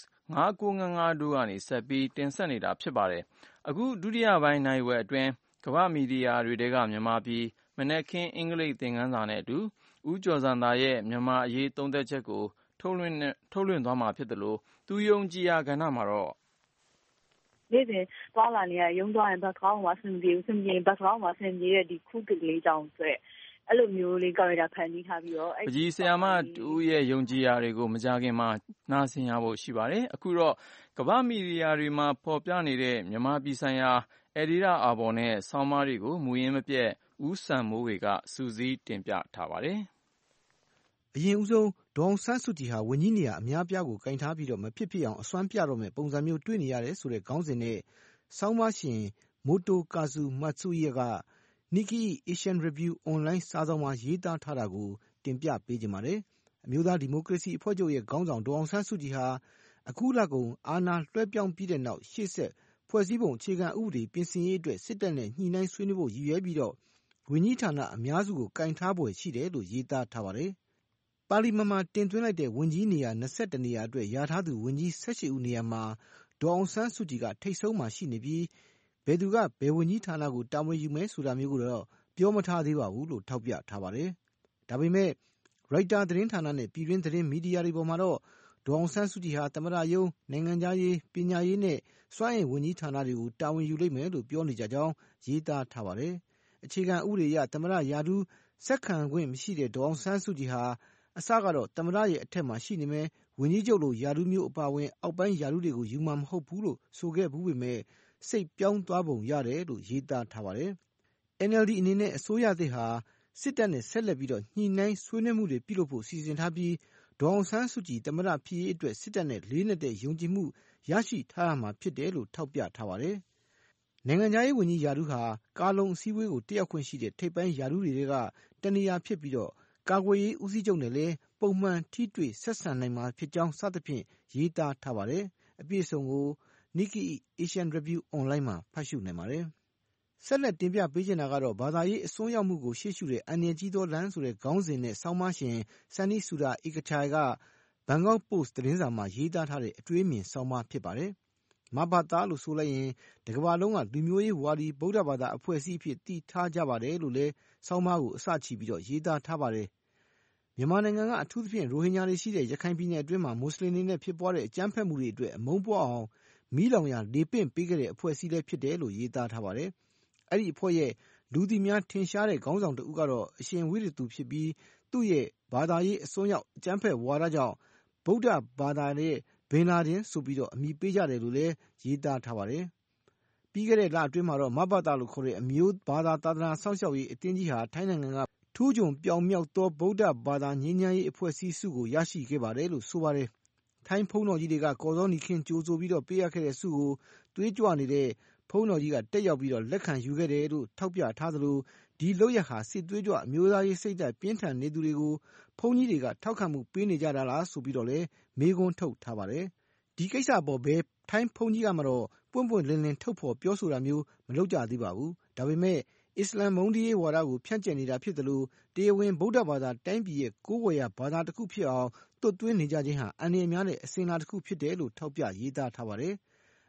5955တို့ကနေဆက်ပြီးတင်ဆက်နေတာဖြစ်ပါတယ်။အခုဒုတိယပိုင်းနိုင်ဝက်အတွင်းကမ္ဘာမီဒီယာတွေတဲကမြန်မာပြည်မနက်ခင်းအင်္ဂလိပ်သင်ခန်းစာနဲ့အတူဦးကျော်ဇံသာရဲ့မြန်မာအရေးသုံးသပ်ချက်ကိုထုတ်လွှင့်သွားမှာဖြစ်တယ်လို့သူယုံကြည်ရာကဏ္ဍမှာတော့နေ့စဉ်သွားလာနေရရုံးသွားရင်ဘတ်ကောင်းမှာဆင်ပြေဘူးဆင်ပြေဘတ်ကောင်းမှာဆင်ပြေတဲ့ဒီခုကလေးကြောင့်ဆိုရက်အဲ့လိုမျိုးလေးကောက်ရတာဖန်တီးထားပြီးတော့ပကြီးဆရာမတူရဲ့ယုံကြည်ရာတွေကိုမကြခင်မှာနားဆင်ရဖို့ရှိပါတယ်အခုတော့ကမ္ဘာမီဒီယာတွေမှာဖော်ပြနေတဲ့မြန်မာပြည်ဆိုင်ရာအယ်ဒီတာအာဘော်နဲ့ဆောင်းပါးတွေကိုမူရင်းမပြတ်ဦးစံမိုးဝေကစူးစီးတင်ပြထားပါတယ်အရင်ဦးဆုံးဒေါအောင်ဆန်းစုကြည်ဟာဝန်ကြီးနေရာအများပြားကိုကင်ထားပြီးတော့မဖြစ်ဖြစ်အောင်အစွမ်းပြတော့မဲ့ပုံစံမျိုးတွေ့နေရတယ်ဆိုတဲ့ခေါင်းစဉ်နဲ့ဆောင်းပါးရှင်မိုတိုကာဇူမတ်ဆူယေက Nikkei Asian Review Online စာစောင်မှာရေးသားထားတာကိုတင်ပြပေးကြပါတယ်။အမျိုးသားဒီမိုကရေစီအဖွဲ့ချုပ်ရဲ့ခေါင်းဆောင်ဒေါအောင်ဆန်းစုကြည်ဟာအခုလကုန်အာဏာလွှဲပြောင်းပြီးတဲ့နောက်ရှေ့ဆက်ဖွဲ့စည်းပုံအခြေခံဥပဒေပြင်ဆင်ရေးအတွက်စစ်တပ်နဲ့ညှိနှိုင်းဆွေးနွေးဖို့ရည်ရွယ်ပြီးတော့ဝန်ကြီးဌာနအများစုကိုကင်ထားပွဲရှိတယ်လို့ရေးသားထားပါတယ်။ပါလီမန်မှာတင်သွင်းလိုက်တဲ့ဝန်ကြီးနေရာ21နေရာအတွက်ရာထားသူဝန်ကြီး18ဦးနေရာမှာဒေါအောင်ဆန်းစုကြည်ကထိပ်ဆုံးမှာရှိနေပြီးဘယ်သူကဘယ်ဝန်ကြီးဌာနကိုတာဝန်ယူမယ်ဆိုတာမျိုးကိုတော့ပြောမထားသေးပါဘူးလို့ထောက်ပြထားပါတယ်။ဒါပေမဲ့ရိုက်တာသတင်းဌာနနဲ့ပြည်တွင်းသတင်းမီဒီယာတွေပေါ်မှာတော့ဒေါအောင်ဆန်းစုကြည်ဟာသမ္မတရုံးနိုင်ငံခြားရေးပညာရေးနဲ့စွမ်းအင်ဝန်ကြီးဌာနတွေကိုတာဝန်ယူလိမ့်မယ်လို့ပြောနေကြကြောင်းရေးသားထားပါတယ်။အခြေခံဥပဒေအရသမ္မတရာထူးဆက်ခံခွင့်မရှိတဲ့ဒေါအောင်ဆန်းစုကြည်ဟာအစကတော့သမ္မတရဲ့အထက်မှာရှိနေမယ်ဝန်ကြီးချုပ်လိုရာထူးမျိုးအပါအဝင်အောက်ပိုင်းရာထူးတွေကိုယူမှာမဟုတ်ဘူးလို့ဆိုခဲ့ဘူးပေမဲ့စိတ်ပြောင်းသွားပုံရတယ်လို့ရေးသားထားပါတယ်။ NLD အနေနဲ့အစိုးရသစ်ဟာစစ်တပ်နဲ့ဆက်လက်ပြီးတော့ညှိနှိုင်းဆွေးနွေးမှုတွေပြုလုပ်ဖို့စီစဉ်ထားပြီးဒေါအောင်ဆန်းစုကြည်သမ္မတဖြစ်ရေးအတွက်စစ်တပ်နဲ့လေးနက်တဲ့ယုံကြည်မှုရရှိထားရမှာဖြစ်တယ်လို့ထောက်ပြထားပါတယ်။နိုင်ငံခြားရေးဝန်ကြီးရာထူးဟာကာလုံအစည်းအဝေးကိုတက်ရောက်ခွင့်ရှိတဲ့ထိပ်ပိုင်းရာထူးတွေကတနေရာဖြစ်ပြီးတော့ကာကွယ်ရေးဦးစီးချုပ်နဲ့လည်းပုံမှန်ထိတွေ့ဆက်ဆံနိုင်မှာဖြစ်ကြောင်းစသဖြင့်ရေးသားထားပါတယ်။အပြည့်အစုံကို Nikkei Asian Review Online မှာဖတ်ရှုနိုင်ပါတယ်။ဆက်လက်တင်ပြပေးချင်တာကတော့ဘာသာရေးအစွန်းရောက်မှုကိုရှေ့ရှုတဲ့အန္တရာယ်ကြီးသောလမ်းဆိုတဲ့ခေါင်းစဉ်နဲ့ဆောင်းပါးရှင်ဆန်နီဆူရာအီကချိုင်ကဘန်ကောက်ပို့စ်သတင်းစာမှာရေးသားထားတဲ့အတွေးအမြင်ဆောင်းပါးဖြစ်ပါတယ်။မဘာသာလို့ဆိုလိုက်ရင်တကမ္ဘာလုံးကလူမျိုးရေးဝါဒီဗုဒ္ဓဘာသာအဖွဲ့အစည်းအဖြစ်တည်ထားကြပါတယ်လို့လည်းဆောင်းပါးကိုအစချီပြီးတော့ရေးသားထားပါတယ်။မြန်မာနိုင်ငံကအထူးသဖြင့်ရိုဟင်ဂျာတွေရှိတဲ့ရခိုင်ပြည်နယ်အတွင်းမှာမွတ်စလင်တွေနဲ့ဖြစ်ပွားတဲ့အကြမ်းဖက်မှုတွေအတွက်အမုန်းပွားအောင်မီးလောင်ရာလေပင့်ပေးခဲ့တဲ့အဖွဲ့အစည်းလည်းဖြစ်တယ်လို့ရေးသားထားပါတယ်။အဲ့ဒီအဖွဲ့ရဲ့လူသိများထင်ရှားတဲ့ခေါင်းဆောင်တဦးကတော့အရှင်ဝိရသူဖြစ်ပြီးသူ့ရဲ့ဘာသာရေးအစွန်းရောက်အကြမ်းဖက်ဝါဒကြောင့်ဗုဒ္ဓဘာသာရဲ့ဘင်လာဒင်ဆိုပြီးတော့အမည်ပေးကြတယ်လို့လည်းရေးသားထားပါတယ်။ပြီးခဲ့တဲ့လအတွင်းမှာတော့မဘာသာလို့ခေါ်တဲ့အမျိုးဘာသာသာသနာစောင့်ရှောက်ရေးအသင်းကြီးဟာထိုင်းနိုင်ငံကထူးချွန်ပြောင်မြောက်သောဗုဒ္ဓဘာသာငြိမ်းချမ်းရေးအဖွဲ့အစည်းစုကိုရရှိခဲ့ပါတယ်လို့ဆိုပါတယ်။ထိုင်းဘုန်းတော်ကြီးတွေကကော်စောနီခင်းကြိုးဆိုပြီးတော့ပေးရခဲ့တဲ့ဆုကိုသွေးကြွနေတဲ့ဘုန်းတော်ကြီးကတက်ရောက်ပြီးတော့လက်ခံယူခဲ့တယ်လို့ထောက်ပြထားသလိုဒီလုပ်ရဟာစစ်သွေးကြွအမျိုးသားရေးစိတ်ဓာတ်ပြင်းထန်နေသူတွေကိုဘုန်းကြီးတွေကထောက်ခံမှုပေးနေကြတာလားဆိုပြီးတော့လည်းမေးခွန်းထုတ်ထားပါတယ်။ဒီကိစ္စပေါ်ဘဲထိုင်းဘုန်းကြီးကမှတော့ပွင့်ပွင့်လင်းလင်းထုတ်ဖော်ပြောဆိုတာမျိုးမလုပ်ကြသေးပါဘူး။ဒါပေမဲ့အစ္စလမ်မုန်းတီးရေးဝါဒကိုဖြန့်ကျက်နေတာဖြစ်တယ်လို့တရားဝင်ဗုဒ္ဓဘာသာတိုင်းပြည်ရဲ့ကိုးကွယ်ရာဘာသာတစ်ခုဖြစ်အောင်သွတ်သွင်းနေကြခြင်းဟာအန္တရာယ်များတဲ့အစဉ်အလာတစ်ခုဖြစ်တယ်လို့ထောက်ပြရေးသားထားပါတယ်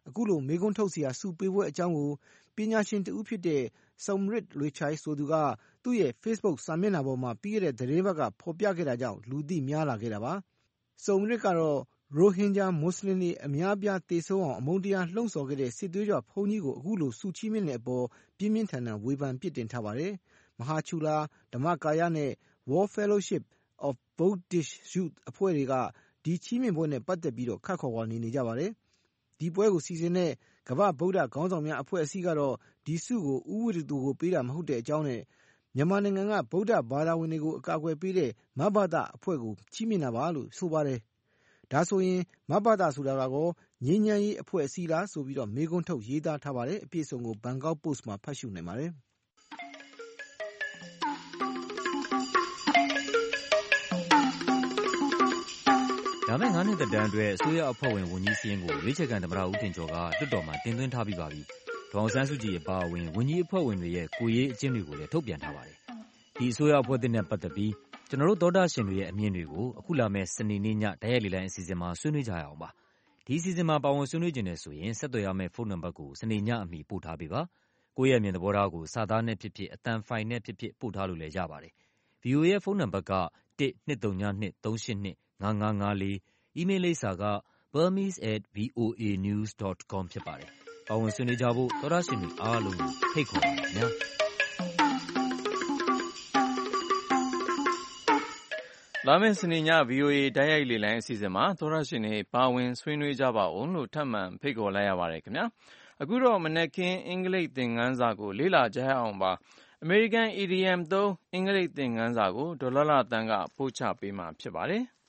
အခုလိုမေးခွန်းထုတ်စရာဆုပေးပွဲအကြောင်းကိုပညာရှင်တဦးဖြစ်တဲ့ Somrit Luechai ဆိုသူကသူ့ရဲ့ Facebook စာမျက်နှာပေါ်မှာပြီးခဲ့တဲ့သတင်းပတ်ကဖော်ပြခဲ့တာကြောင့်လူသိများလာခဲ့တာပါ။ Somrit ကတော့ရိုဟင်ဂျာမွတ်စလင်တွေအများပြားသေဆုံးအောင်အမုန်းတရားလှုံ့ဆော်ခဲ့တဲ့စစ်သွေးကြွဘုန်းကြီးကိုအခုလိုဆုချီးမြှင့်တဲ့အပေါ်ပြင်းပြင်းထန်ထန်ဝေဖန်ပြစ်တင်ထားပါတယ်။ မဟာချူလာဓမ္မကာယနဲ့ World Fellowship of Buddhist Youth အဖွဲ့တွေကဒီချီးမြှင့်ပွဲနဲ့ပတ်သက်ပြီးခပ်ခွာခွာနေကြပါတယ်။ဒီပွဲကိုစီစဉ်တဲ့ကမ္ဘာဗုဒ္ဓခေါင်းဆောင်များအဖွဲ့အစည်းကတော့ဒီဆုကိုဦးဝိရသူကိုပေးတာမဟုတ်တဲ့အကြောင်းနဲ့မြန်မာနိုင်ငံကဗုဒ္ဓဘာသာဝင်တွေကိုအကာအကွယ်ပေးတဲ့မဘသအဖွဲ့ကိုချီးမြှင့်တာပါလို့ဆိုပါတယ်။ဒါဆိုရင်မဘသဆိုတာကောငြိမ်းချမ်းရေးအဖွဲ့အစည်းလားဆိုပြီးမေးခွန်းထုတ်ရေးသားထားပါတယ်။အပြည့်အစုံကို Bangkok Post မှာဖတ်ရှုနိုင်ပါတယ်။လာမယ့်9နှစ်သက်တမ်းအတွက်အစိုးရအဖွဲ့ဝင်ဝန်ကြီးစာရင်းကိုရွေးချယ်ခံသမ္မတဦးထင်ကျော်ကလွှတ်တော်မှာတင်သွင်းထားပြီးပါပြီ။ဒေါ်အောင်ဆန်းစုကြည်အပါအဝင်ဝန်ကြီးအဖွဲ့ဝင်တွေရဲ့ကိုယ်ရေးအကျင့်တွေကိုလည်းထုတ်ပြန်ထားပါတယ်။ဒီအစိုးရအဖွဲ့သစ်နဲ့ပတ်သက်ပြီးကျွန်တော်တို့သောတာရှင်တွေရဲ့အမြင်တွေကိုအခုလာမယ့်စနေနေ့ညတိုက်ရိုက်လေလံအစီအစဉ်မှာဆွေးနွေးကြရအောင်ပါ။ဒီအစီအစဉ်မှာပါဝင်ဆွေးနွေးခြင်းနဲ့ဆိုရင်ဆက်သွယ်ရမယ့်ဖုန်းနံပါတ်ကိုစနေညအမီပို့ထားပေးပါ။ကိုယ့်ရဲ့အမြင်သဘောထားကိုစာသားနဲ့ဖြစ်ဖြစ်အသံဖိုင်နဲ့ဖြစ်ဖြစ်ပို့ထားလို့လည်းရပါတယ်။ VOA ရဲ့ဖုန်းနံပါတ်က12323825554အီးမေးလ်လိပ်စာက burmese@voanews.com ဖြစ်ပါတယ်။ပါဝင်ဆွေးနွေးကြဖို့သောတာရှင်တွေအားလုံးကိုဖိတ်ခေါ်ပါတယ်ခင်ဗျာ။လာမယ့်စနေည VOA တိုက်ရိုက်လေလံအစီအစဉ်မှာသောတာရှင်တွေပါဝင်ဆွေးနွေးကြပါဦးလို့ထပ်မံဖိတ်ခေါ်လိုက်ရပါတယ်ခင်ဗျာ။အခုတော့မနက်ခင်းအင်္ဂလိပ်သင်ခန်းစာကိုလေ့လာကြရအောင်ပါ။ American Idiom သုံးအင်္ဂလိပ်သင်ခန်းစာကိုဒေါ်လှလှသန်းကပို့ချပေးမှာဖြစ်ပါတယ်။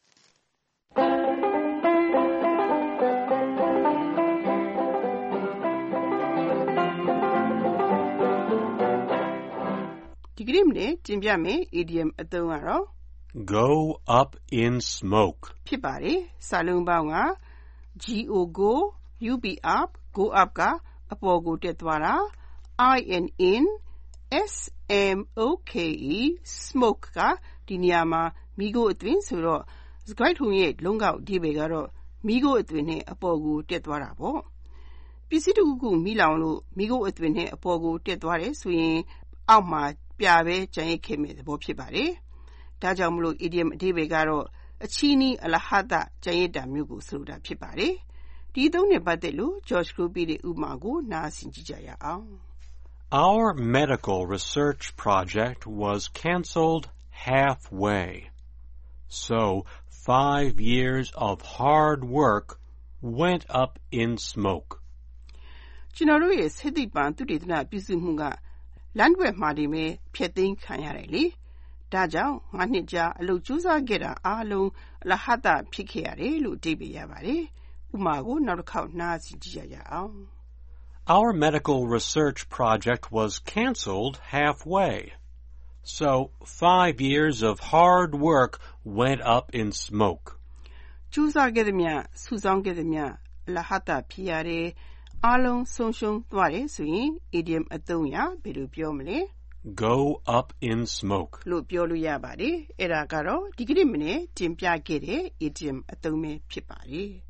ဒီကနေ့မနေ့တင်ပြမယ် idiom အသုံးကတော့ go up in smoke ဖြစ်ပါတယ်။စာလုံးပေါင်းက go up go up ကအပေါ်ကိုတက်သွားတာ in smoke smoke ကဒီနေရာမှာမီးခိုးအသွင်ဆိုတော့စကားထုံရဲ့လုံးကောက်အဓိပ္ပာယ်ကတော့မီးခိုးအသွင်နဲ့အပေါ်ကိုတက်သွားတာပေါ့။ပစ္စည်းတစ်ခုခုမီးလောင်လို့မီးခိုးအသွင်နဲ့အပေါ်ကိုတက်သွားတယ်ဆိုရင်အောက်မှာပြပဲကျန်ရစ်ခဲ့မဲ့သဘောဖြစ်ပါတယ်။ဒါကြောင့်မလို့ idiom အဓိပ္ပာယ်ကတော့အချီးနှီးအလဟသကျန်ရစ်တာမျိုးကိုဆိုလိုတာဖြစ်ပါတယ်။ဒီသုံးနဲ့ပတ်သက်လို့ George Group ရဲ့ဥပမာကိုနားဆင်ကြည့်ကြရအောင်။ Our medical research project was cancelled halfway. So 5 years of hard work went up in smoke. ကျွန်တော်တို့ရဲ့စိတ်သိပ္ပံသုတေသနပြုစုမှုကလမ်းတွဲမှာနေမဲ့ဖျက်သိမ်းခံရတယ်လေ။ဒါကြောင့်9နှစ်ကြာအလုပ်ကြိုးစားခဲ့တာအားလုံးအလဟသဖြစ်ခဲ့ရတယ်လို့အဓိပ္ပာယ်ရပါတယ်။ဥပမာကိုနောက်တစ်ခေါက်နားဆင်ကြည့်ရအောင်။ Our medical research project was cancelled halfway. So 5 years of hard work went up in smoke. ကြိုးစားခဲ့သမျှစုဆောင်းခဲ့သမျှအလဟသဖြစ်ရတယ်အားလုံးဆုံးရှုံးသွားတယ်ဆိုရင် idiom အသုံးရဘယ်လိုပြောမလဲ Go up in smoke လို့ပြောလို့ရပါတယ်။အဲ့ဒါကတော့ဒီကနေ့မနေ့တင်ပြခဲ့တဲ့ idiom အသုံးပဲဖြစ်ပါတယ်။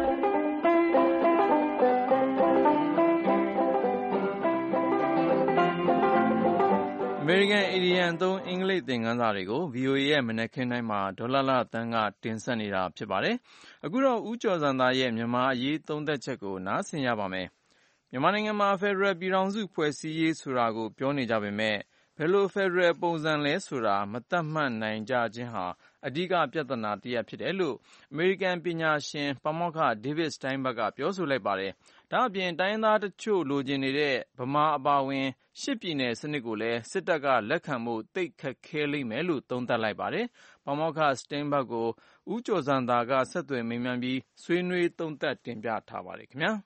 American Idiom သုံးအင်္ဂလိပ်သင်ခန်းစာတွေကို VOA ရဲ့မနက်ခင်းတိုင်းမှာဒေါ်လှလှသန်းကတင်ဆက်နေတာဖြစ်ပါတယ်။အခုတော့ဦးကျော်ဇံသာရဲ့မြန်မာအရေးသုံးသပ်ချက်ကိုနားဆင်ရပါမယ်။မြန်မာနိုင်ငံမှာဖက်ဒရယ်ပြည်ထောင်စုဖွဲ့စည်းရေးဆိုတာကိုပြောနေကြပေမဲ့ဘယ်လိုဖက်ဒရယ်ပုံစံလဲဆိုတာမသတ်မှတ်နိုင်ကြခြင်းဟာအဓိကပြဿနာတစ်ရပ်ဖြစ်တယ်လို့အမေရိကန်ပညာရှင်ပါမောက္ခ David Steinberg ကပြောဆိုလိုက်ပါတယ်။ဒါ့အပြင်တိုင်းရင်းသားတချို့လိုချင်နေတဲ့ဗမာအပါအဝင်8ပြည်နယ်စနစ်ကိုလည်းစစ်တပ်ကလက်ခံဖို့သိပ်ခက်ခဲလိမ့်မယ်လို့သုံးသပ်လိုက်ပါတယ်။ပါမောက္ခ Steinberg ကိုဦးကျော်ဇံသာကဆက်သွယ်မေးမြန်းပြီးဆွေးနွေးသုံးသပ်တင်ပြထားပါတယ်ခင်ဗျာ။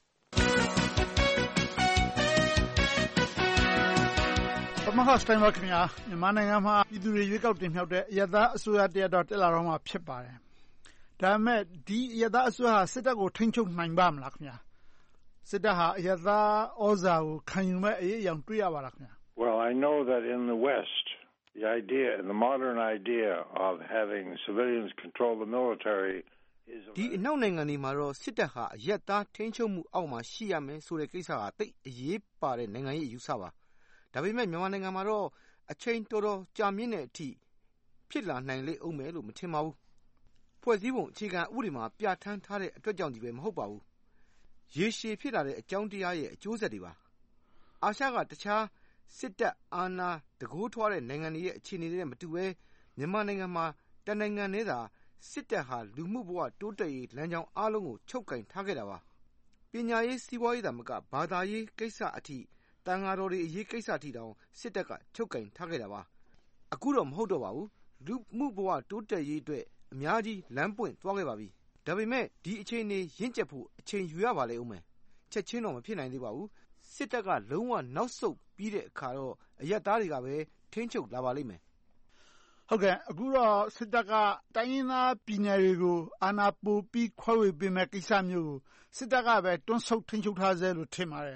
ပါမောက္ခ Steinberg ခင်ဗျာမြန်မာနိုင်ငံမှာပြည်သူတွေရွေးကောက်တင်မြှောက်တဲ့အရပ်သားအစိုးရတရပ်တော့တက်လာတော့မှဖြစ်ပါတယ်။ဒါပေမဲ့ဒီအရပ်သားအစိုးရဟာစစ်တပ်ကိုထိန်းချုပ်နိုင်ပါမလားခင်ဗျာ။စစ်တပ်ဟာအရပ်သားဩဇာကိုခံယူမဲ့အရေးအယောင်တွေ့ရပါလားခင်ဗျာ။ Well, I know that in the West, the modern idea of having civilians control the military ဒီအနောက်နိုင်ငံတွေမှာတော့စစ်တပ်ဟာအရပ်သားထိန်းချုပ်မှုအောက်မှာရှိရမယ်ဆိုတဲ့ကိစ္စဟာသိအရေးပါတဲ့နိုင်ငံရေးအယူဆပါဒါပေမဲ့မြန်မာနိုင်ငံမှာတော့အချိန်တော်တော်ကြာမြင့်တဲ့အထိဖြစ်လာနိုင်လေအောင်မယ်လို့မထင်ပါဘူးဖွဲ့စည်းပုံအခြေခံဥပဒေမှာပြဋ္ဌာန်းထားတဲ့အတွက်ကြောင့်ဒီပဲမဟုတ်ပါဘူးရေရှည်ဖြစ်လာတဲ့အကြောင်းတရားရဲ့အကျိုးဆက်တွေပါအာရှကတခြားစစ်တပ်အာဏာတကိုးထွားတဲ့နိုင်ငံတွေရဲ့အခြေအနေတွေနဲ့မတူဘဲမြန်မာနိုင်ငံမှာတနိုင်ငံနဲ့သာစစ်တပ်ဟာလူမှုဘဝတိုးတက်ရေးလမ်းကြောင်းအားလုံးကိုချုပ်ကင်ထားခဲ့တာပါပညာရေးစီးပွားရေးသာမကဘာသာရေးကိစ္စအထိတန်ဃာတော်တွေအရေးကိစ္စအထိတောင်စစ်တပ်ကချုပ်ကင်ထားခဲ့တာပါအခုတော့မဟုတ်တော့ပါဘူးလူမှုဘဝတိုးတက်ရေးအတွက်အများကြီးလမ်းပွင့်သွားခဲ့ပါပြီဒါပေမဲ့ဒီအခြေအနေရင့်ကျက်ဖို့အချိန်ယူရပါလေဦးမယ်ချက်ချင်းတော့မဖြစ်နိုင်သေးပါဘူးစစ်တပ်ကလုံးဝနောက်ဆုတ်ပြီးတဲ့အခါတော့အရပ်သားတွေကပဲထိန်းချုပ်လာပါလိမ့်မယ်ဟုတ်ကဲ့အခုတော့စစ်တပ်ကတိုင်းရင်းသားပြည်နယ်တွေကိုအာဏာပိုပြီးခွဲဝေပေးမဲ့ကိစ္စမျိုးကိုစစ်တပ်ကပဲတွန်းဆုတ်ထိန်းချုပ်ထားစေလို့ထင်ပါတယ်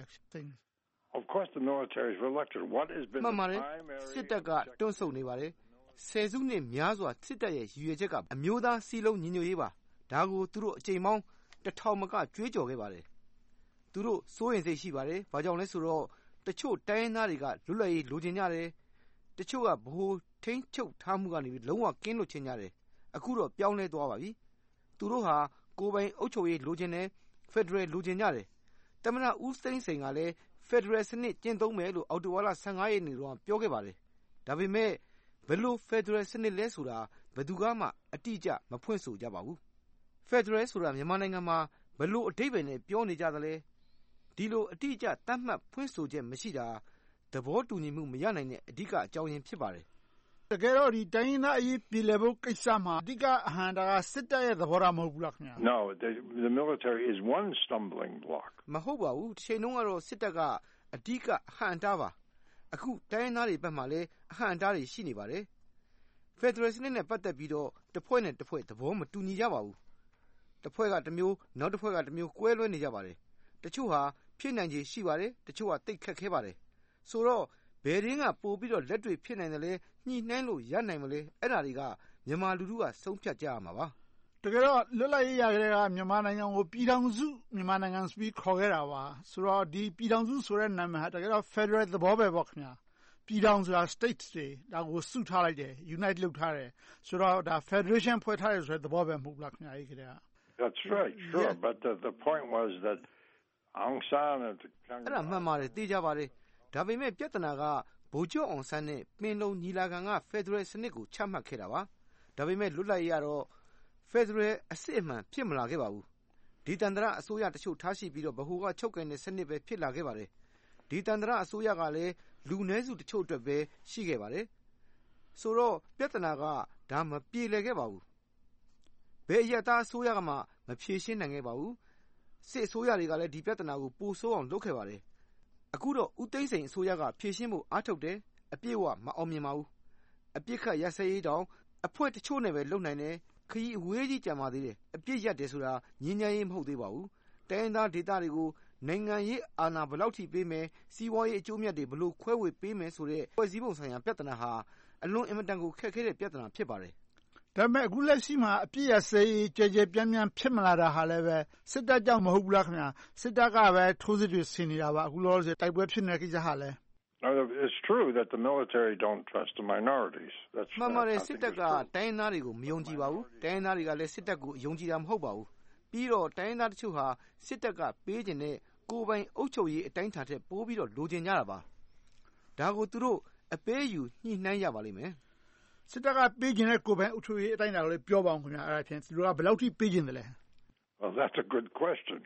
Of course the military is reluctant. What has been the primary စစ်တပ်ကတွန်းဆုတ်နေပါတယ်ဆယ်စုနှစ်များစွာစစ်တပ်ရဲ့ရည်ရွယ်ချက်ကအမျိုးသားစည်းလုံးညီညွတ်ရေးပါဒါကိုသူတို့အကြိမ်ပေါင်း1000မကကြွေးကြော်ခဲ့ပါတယ်သူတို့စိုးရိမ်စိတ်ရှိပါတယ်ဘာကြောင့်လဲဆိုတော့တချို့တိုင်းရင်းသားတွေကလွတ်လပ်ရေးလိုချင်ကြတယ်တချို့ကဘ ਹੁ ထိန်းချုပ်ထားမှုကနေလုံးဝကင်းလွတ်ချင်ကြတယ်အခုတော့ပြောင်းလဲသွားပါပြီသူတို့ဟာကိုယ်ပိုင်အုပ်ချုပ်ရေးလိုချင်တယ်ဖက်ဒရယ်လိုချင်ကြတယ်သမ္မတဦးသိန်းစိန်ကလည်းဖက်ဒရယ်စနစ်ကျင့်သုံးမယ်လို့အောက်တိုဘာလ15ရက်နေ့တုန်းကပြောခဲ့ပါတယ်ဒါပေမဲ့ဘယ်လိုဖက်ဒရယ်စနစ်လဲဆိုတာဘယ်သူမှအတိအကျမဖွင့်ဆိုကြပါဘူးဖက်ဒရယ်ဆိုတာမြန်မာနိုင်ငံမှာဘယ်လိုအဓိပ္ပာယ်နဲ့ပြောနေကြသလဲဒီလိုအတိအကျသတ်မှတ်ဖွင့်ဆိုချက်မရှိတာသဘောတူညီမှုမရနိုင်တဲ့အဓိကအကြောင်းရင်းဖြစ်ပါတယ်တကယ်တော့ဒီတိုင်းရင်းသားအရေးပြည်လည်ဖို့ကိစ္စမှာအဓိကအဟန့်တာကစစ်တပ်ရဲ့သဘောထားမဟုတ်ဘူးလားခင်ဗျာ No, the military is one stumbling block. မဟုတ်ပါဘူးတစ်ချိန်လုံးကတော့စစ်တပ်ကအဓိကအဟန့်တာပါအခုတိုင်းရင်းသားတွေဘက်မှာလည်းအဟန့်တာတွေရှိနေပါတယ်ဖက်ဒရယ်စနစ်နဲ့ပတ်သက်ပြီးတော့တစ်ဖွဲ့နဲ့တစ်ဖွဲ့သဘောမတူညီကြပါဘူးတစ်ဖွဲ့ကတစ်မျိုးနောက်တစ်ဖွဲ့ကတစ်မျိုးကွဲလွဲနေကြပါတယ်တချို့ဟာဖြစ်နိုင်ခြေရှိပါတယ်တချို့ကတိတ်ခက်ခဲပါတယ်ဆိုတော့ဘယ်ရင်းကပို့ပြီးတော့လက်တွေဖြစ်နိုင်တယ်လဲညှိနှိုင်းလို့ရနိုင်မလဲအဲ့ဒါတွေကမြန်မာလူထုကဆုံးဖြတ်ကြရမှာပါတကယ်တော့လွတ်လပ်ရေးရကြတဲ့ကမြန်မာနိုင်ငံကိုပြည်ထောင်စုမြန်မာနိုင်ငံဆိုပြီးခေါ်ခဲ့တာပါဆိုတော့ဒီပြည်ထောင်စုဆိုတဲ့နာမည်ဟာတကယ်တော့ Federal သဘောပဲပေါ့ခင်ဗျာပြည်ထောင်ဆိုတာ States တွေဒါကိုစုထားလိုက်တယ် Unite လုပ်ထားတယ်ဆိုတော့ဒါ Federation ဖွဲ့ထားတယ်ဆိုတဲ့သဘောပဲမဟုတ်လားခင်ဗျာအဲ့ဒီက That's right, sure, but the point was that Aung San and အဲ့ဒါမှန်ပါတယ်သိကြပါတယ်ဒါပေမဲ့ပြဿနာကဗိုလ်ချုပ်အောင်ဆန်းနဲ့ပင်လုံညီလာခံကဖက်ဒရယ်စနစ်ကိုချမှတ်ခဲ့တာပါဒါပေမဲ့လွတ်လပ်ရေးကတော့ဖက်ဒရယ်အစစ်အမှန်ဖြစ်မလာခဲ့ပါဘူးဒီတန်တရအစိုးရတချို့ထားရှိပြီးတော့ဗဟိုကချုပ်ကိုင်တဲ့စနစ်ပဲဖြစ်လာခဲ့ပါတယ်ဒီတန်တရအစိုးရကလည်းလူနည်းစုတချို့အတွက်ပဲရှိခဲ့ပါတယ်ဆိုတော့ပြဿနာကဒါမပြေလည်ခဲ့ပါဘူးဘယ်အရပ်သားအစိုးရကမှမဖြေရှင်းနိုင်ခဲ့ပါဘူးစစ်အစိုးရတွေကလည်းဒီပြဿနာကိုပိုဆိုးအောင်လုပ်ခဲ့ပါတယ်အခုတော့ဦးသိန်းစိန်အစိုးရကဖြေရှင်းဖို့အားထုတ်တယ်အပြည့်အဝမအောင်မြင်ပါဘူးအပြစ်ခတ်ရစဲရေးတောင်အဖွဲ့တချို့နဲ့ပဲလုပ်နိုင်တယ်ခရီးအဝေးကြီးကြံပါသေးတယ်အပြစ်ရက်တယ်ဆိုတာညဉ့်ညမ်းရေးမဟုတ်သေးပါဘူးတိုင်းသားဒေသတွေကိုနိုင်ငံရေးအာဏာဘယ်လောက်ထိပေးမယ်စီးပွားရေးအကျိုးမြတ်တွေဘယ်လိုခွဲဝေပေးမယ်ဆိုတဲ့ဖွဲ့စည်းပုံဆိုင်ရာပြဿနာဟာအလွန်အင်မတန်ကိုခက်ခဲတဲ့ပြဿနာဖြစ်ပါတယ်ဒါပေမဲ့အခုလက်ရှိမှာအပြည့်ရစေးကြဲကြဲပြန့်ပြန့်ဖြစ်မလာတာဟာလည်းပဲစစ်တပ်ကြောင့်မဟုတ်ဘူးလားခင်ဗျာစစ်တပ်ကပဲထိုးစစ်တွေဆင်နေတာပါအခုလောလောဆယ်တိုက်ပွဲဖြစ်နေတဲ့ကိစ္စဟာလည်း It's true that the military don't trust the minorities. That's မှန်ပါတယ်စစ်တပ်ကတိုင်းသားတွေကိုမယုံကြည်ပါဘူးတိုင်းသားတွေကလည်းစစ်တပ်ကိုယုံကြည်တာမဟုတ်ပါဘူးပြီးတော့တိုင်းသားတချို့ဟာစစ်တပ်ကပေးခြင်းနဲ့ကိုယ်ပိုင်အုပ်ချုပ်ရေးအတိုင်းအတာထက်ပိုပြီးတော့လိုချင်ကြတာပါဒါကိုသူတို့အပေးယူညှိနှိုင်းရပါလိမ့်မယ်စစ်တပ်ကပေးခြင်းနဲ့ကိုယ်ပိုင်အုပ်ချုပ်ရေးအတိုင်းအတာကိုလည်းပြောပါအောင်ခင်ဗျာအဲ့ဒါဖြင့်သူတို့ကဘယ်လောက်ထိပေးခြင်းတယ်လဲ Well, that's a good question.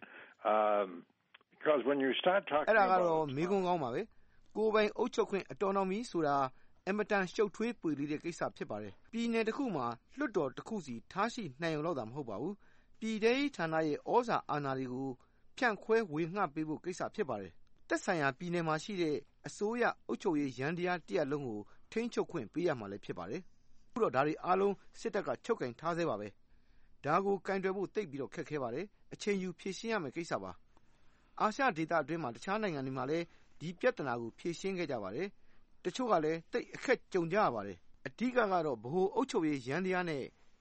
Because when you start talking အဲ့ဒါကတော့မေးခွန်းကောင်းပါပဲကိုယ်ပိုင်အုပ်ချုပ်ခွင့်အတော်တော်မီဆိုတာအမတန်ရှုပ်ထွေးပွေလေးတဲ့ကိစ္စဖြစ်ပါတယ်ပြည်နယ်တစ်ခုမှာလွှတ်တော်တစ်ခုစီထားရှိနိုင်အောင်လို့တာမဟုတ်ပါဘူးပြည်ထောင်ဌာနရဲ့ဩဇာအာဏာတွေကိုဖြန့်ခွဲဝေငှပေးဖို့ကိစ္စဖြစ်ပါတယ်သက်ဆိုင်ရာပြည်နယ်မှာရှိတဲ့အစိုးရအုပ်ချုပ်ရေးရန်တရားတရက်လုံးကိုထိန်းချုပ်ခွင့်ပေးရမှာလည်းဖြစ်ပါတယ်အခုတော့ဒါတွေအားလုံးစစ်တပ်ကချုပ်ကင်ထားသေးပါပဲဒါကိုကင်တွယ်ဖို့တိတ်ပြီးတော့ခက်ခဲပါတယ်အချိန်ယူဖြေရှင်းရမယ့်ကိစ္စပါအာရှဒေသအတွင်းမှာတခြားနိုင်ငံတွေမှာလည်းဒီပြဿနာကိုဖြေရှင်းခဲ့ကြပါတယ်တချို့ကလည်းတိတ်အခက်ကြုံကြရပါတယ်အဓိကတော့ဗဟိုအုပ်ချုပ်ရေးရန်တရားနဲ့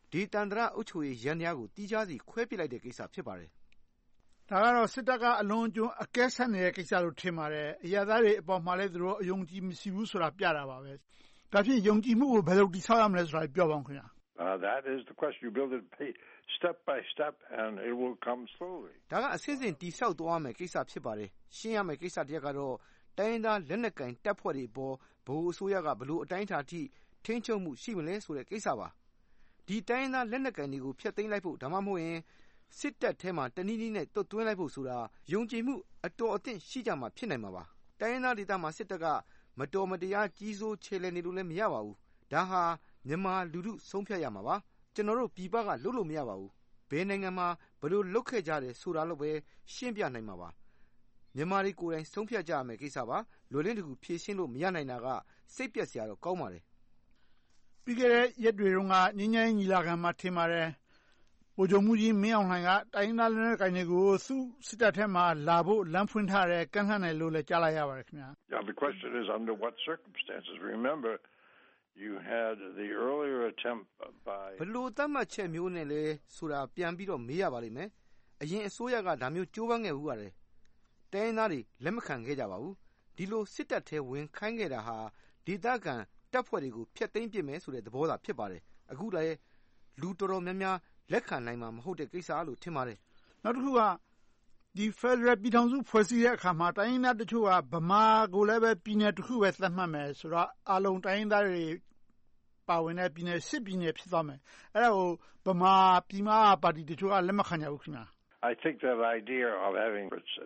ဒီတန်တရာအုပ်ချုပ်ရေးယန္တရားကိုတီးခြားစီခွဲပစ်လိုက်တဲ့ကိစ္စဖြစ်ပါတယ်ဒါကတော့စစ်တပ်ကအလွန်အကျွံအကဲဆက်နေတဲ့ကိစ္စလို့ထင်ပါတယ်အရာသားတွေအပေါ်မှာလည်းသူတို့အယုံကြည်မရှိဘူးဆိုတာပြတာပါပဲဒါဖြင့်ယုံကြည်မှုကိုဘယ်လိုတည်ဆောက်ရမလဲဆိုတာပြောပါဦးခင်ဗျာ That is the question. You build it step by step and it will come slowly. ဒါကအစစ်စစ်တည်ဆောက်သွားမယ်ကိစ္စဖြစ်ပါတယ်ရှင်းရမယ်ကိစ္စတရက်ကတော့တိုင်းသားလက်နက်ကင်တပ်ဖွဲ့တွေပေါ်ဘိုးအစိုးရကဘလို့အတိုင်းအတာထိထိန်းချုပ်မှုရှိမလဲဆိုတဲ့ကိစ္စပါဒီတိုင်းသားလက်နက်ကင်တွေကိုဖျက်သိမ်းလိုက်ဖို့ဒါမှမဟုတ်ရင်စစ်တပ်ထဲမှာတနည်းနည်းနဲ့တွတ်သွင်းလိုက်ဖို့ဆိုတာယုံကြည်မှုအတော်အသင့်ရှိကြမှာဖြစ်နိုင်မှာပါတိုင်းသားဒေသမှာစစ်တပ်ကမတော်မတရားကြီးစိုးခြေလှယ်နေလို့လည်းမရပါဘူးဒါဟာမြန်မာလူထုဆုံးဖြတ်ရမှာပါကျွန်တော်တို့ပြည်ပကလုပ်လို့မရပါဘူးဘယ်နိုင်ငံမှာဘယ်လိုလုပ်ခဲ့ကြတယ်ဆိုတာလို့ပဲရှင်းပြနိုင်မှာပါမြန်မာတွေကိုယ်တိုင်ဆုံးဖြတ်ကြရမယ်ကိစ္စပါလွယ်လင်းတကူဖြေရှင်းလို့မရနိုင်တာကစိတ်ပျက်စရာတော့ကောင်းပါတယ်ပြီးခဲ့တဲ့ရက်တွေတုန်းကငင်းငင်းညီလာခံမှာထင်ပါတယ်ဗိုလ်ချုပ်မှုကြီးမင်းအောင်လှိုင်ကတိုင်းသားလက်နက်ကိုင်တွေကိုသူ့စစ်တပ်ထဲမှာလာဖို့လမ်းဖွင့်ထားတယ်ကန့်လှန့်တယ်လို့လည်းကြားလိုက်ရပါတယ်ခင်ဗျာ Yeah, the question is under what circumstances. Remember, you had the earlier attempt by ဘလို့သတ်မှတ်ချက်မျိုးနဲ့လဲဆိုတာပြန်ပြီးတော့မေးရပါလိမ့်မယ်အရင်အစိုးရကဒါမျိုးကြိုးပမ်းခဲ့ဘူးပါတယ်တိုင်းသားတွေလက်မခံခဲ့ကြပါဘူးဒီလိုစစ်တပ်ထဲဝင်ခိုင်းခဲ့တာဟာဒေသခံတပ်ဖွဲ့တွေကိုဖျက်သိမ်းပစ်မယ်ဆိုတဲ့သဘောသာဖြစ်ပါတယ်အခုလည်းလူတော်တော်များများလက်ခံနိုင်မှာမဟုတ်တဲ့ကိစ္စလို့ထင်ပါတယ်နောက်တစ်ခုကဒီ Federal ပြည်ထောင်စုဖွဲ့စည်းတဲ့အခါမှာတိုင်းရင်းသားတချို့ကဗမာကိုလည်းပဲပြည်နယ်တစ်ခုပဲသတ်မှတ်မယ်ဆိုတော့အလုံးတိုင်းရင်းသားတွေပါဝင်တဲ့ပြည်နယ်10ပြည်နယ်ဖြစ်သွားမယ်အဲ့ဒါကိုဗမာပြည်မပါတီတချို့ကလက်မခံကြဘူးခင်ဗျာ I think that idea of having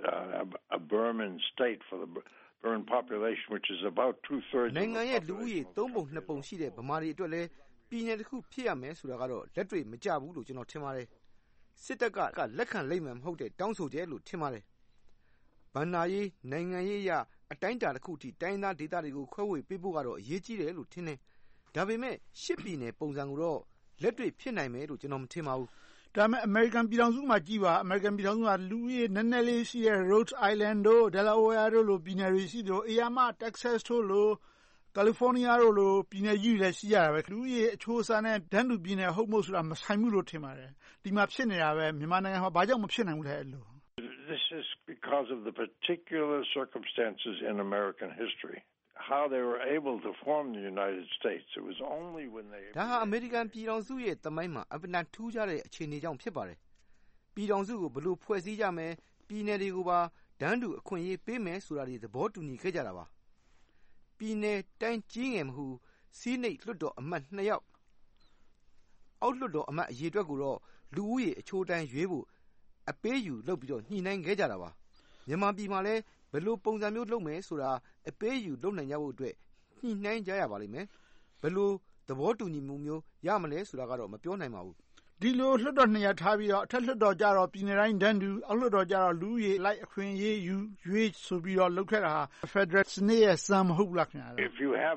a Burman state for the Burman population, which is about 2/3 နိုင်ငံရဲ့လူဦးရေ3ပုံ2ပုံရှိတဲ့ဗမာတွေအတွက်လည်းပြည်နယ်တစ်ခုဖြစ်ရမယ်ဆိုတာကတော့လက်တွေ့မကျဘူးလို့ကျွန်တော်ထင်ပါတယ်စစ်တပ်ကလက်ခံလိမ့်မယ်မဟုတ်တဲ့တောင်းဆိုကြလို့ထင်ပါတယ်ဗန္နာရေးနိုင်ငံရေးအရအတိုင်းအတာတစ်ခုထိတိုင်းသားဒေသတွေကိုခွဲဝေပေးဖို့ကတော့အရေးကြီးတယ်လို့ထင်တယ်ဒါပေမဲ့10ပြည်နယ်ပုံစံကိုတော့လက်တွေ့ဖြစ်နိုင်မယ်လို့ကျွန်တော်မထင်ပါဘူးဒါပေမဲ့ American ပြည်ထောင်စုမှာကြည်ပါ American ပြည်ထောင်စုကလူဦးရေနည်းနည်းလေးရှိတဲ့ Rhode Island တို့ Delaware တို့လိုပြည်နယ်တွေရှိတယ်အေယာမ Texas တို့လို California တို့လိုပြည်နယ်ကြီးတွေရှိရတာပဲလူဦးရေအချိုးအစားနဲ့တန်းတူပြည်နယ်ဟုတ်မို့ဆိုတာမဆိုင်ဘူးလို့ထင်ပါတယ်ဒီမှာဖြစ်နေတာပဲမြန်မာနိုင်ငံမှာဘာကြောင့်မဖြစ်နိုင်ဘူးလဲအဲ့လို This is because of the particular circumstances in American history. How they were able to form the United States. It was only when they ဒါဟာအမေရိကန်ပြည်ထောင်စုရဲ့သမိုင်းမှာအပနာထူးခြားတဲ့အခြေအနေကြောင့်ဖြစ်ပါတယ်ပြည်ထောင်စုကိုဘယ်လိုဖွဲ့စည်းကြမယ်ပြည်နယ်တွေကိုပါဒန်းတူအခွင့်အရေးပေးမယ်ဆိုတာတွေသဘောတူညီခဲ့ကြတာပါပြည်နယ်တိုင်းကြီးငယ်မဟုစီးနိတ်လွတ်တော်အမတ်2ယောက်အောက်လွတ်တော်အမတ်အရေးအတွက်ကိုတော့လူဦးရေအချိုးတိုင်းရွေးဖို့အပေးယူလုပ်ပြီးတော့ညှိနှိုင်းခဲ့ကြတာပါမြန်မာပြည်မှာလည်းဘယ်လိုပုံစံမျိုးလုပ်မယ်ဆိုတာအပေးယူလုပ်နိုင်ကြဖို့အတွက်ညှိနှိုင်းကြရပါလိမ့်မယ်ဘယ်လိုသဘောတူညီမှုမျိုးရမလဲဆိုတာကတော့မပြောနိုင်ပါဘူးဒီလိုလွှတ်တော်2ရပ်ထားပြီးတော့အထက်လွှတ်တော်ကြတော့ပြည်နယ်တိုင်းတန်းတူအောက်လွှတ်တော်ကြတော့လူရေလိုက်အခွင့်အရေးယူရွေးဆိုပြီးတော့လုပ်ခဲ့တာဟာ Federal စနစ်ရဲ့စံမဟုတ်ဘူးလားခင်ဗျာ If you have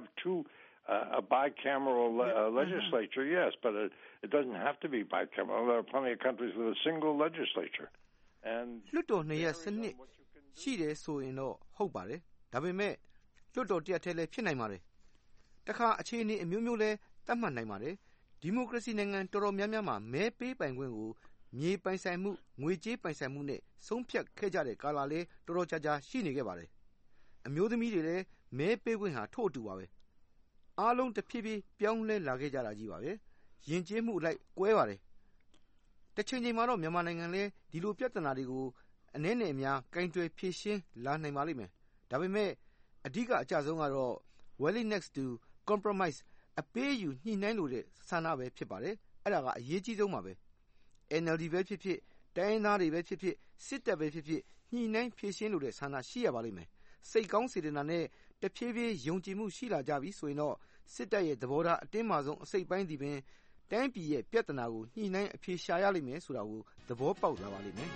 a bicameral legislature, yes, but it doesn't have to be bicameral. There are plenty of countries with a single legislature. And လွှတ်တော်2ရပ်စနစ်ရှိတယ်ဆိုရင်တော့ဟုတ်ပါတယ်ဒါပေမဲ့လွှတ်တော်တစ်ရပ်ထဲလည်းဖြစ်နိုင်ပါတယ်တခါအခြေအနေအမျိုးမျိုးလည်းတတ်မှတ်နိုင်ပါတယ်ဒီမိုကရေစီနိုင်ငံတော်တော်များများမှာမဲပေးပိုင်ခွင့်ကိုမြေပိုင်ဆိုင်မှုငွေကြေးပိုင်ဆိုင်မှုနဲ့ဆုံးဖြတ်ခဲ့ကြတဲ့ကာလလေးတော်တော်ကြာကြာရှိနေခဲ့ပါတယ်အမျိုးသမီးတွေလည်းမဲပေးခွင့်ဟာထို့အတူပါပဲအားလုံးတစ်ဖြည်းဖြည်းပြောင်းလဲလာခဲ့ကြတာကြီးပါပဲယဉ်ကျေးမှုအလိုက်ကွဲပါတယ်တစ်ချိန်ချိန်မှာတော့မြန်မာနိုင်ငံလည်းဒီလိုပြဿနာတွေကိုအနည်းနဲ့အများကင်တွယ်ဖြေရှင်းလာနိုင်ပါလိမ့်မယ်ဒါပေမဲ့အဓိကအကျဆုံးကတော့ willingness to compromise အပေးယူညှိနှိုင်းလို့တဲ့ဆန္ဒပဲဖြစ်ပါတယ်အဲ့ဒါကအရေးကြီးဆုံးပါပဲ NLD ပဲဖြစ်ဖြစ်တိုင်းသားတွေပဲဖြစ်ဖြစ်စစ်တပ်ပဲဖြစ်ဖြစ်ညှိနှိုင်းဖြေရှင်းလို့တဲ့ဆန္ဒရှိရပါလိမ့်မယ်စိတ်ကောင်းစေတနာနဲ့တဖြည်းဖြည်းယုံကြည်မှုရှိလာကြပြီဆိုရင်တော့စစ်တပ်ရဲ့သဘောထားအတင်းမာဆုံးအစိတ်ပိုင်းဒီပင်တိုင်းပြည်ရဲ့ပြဿနာကိုညှိနှိုင်းအဖြေရှာရလိမ့်မယ်ဆိုတာကိုသဘောပေါက်လာပါလိမ့်မယ်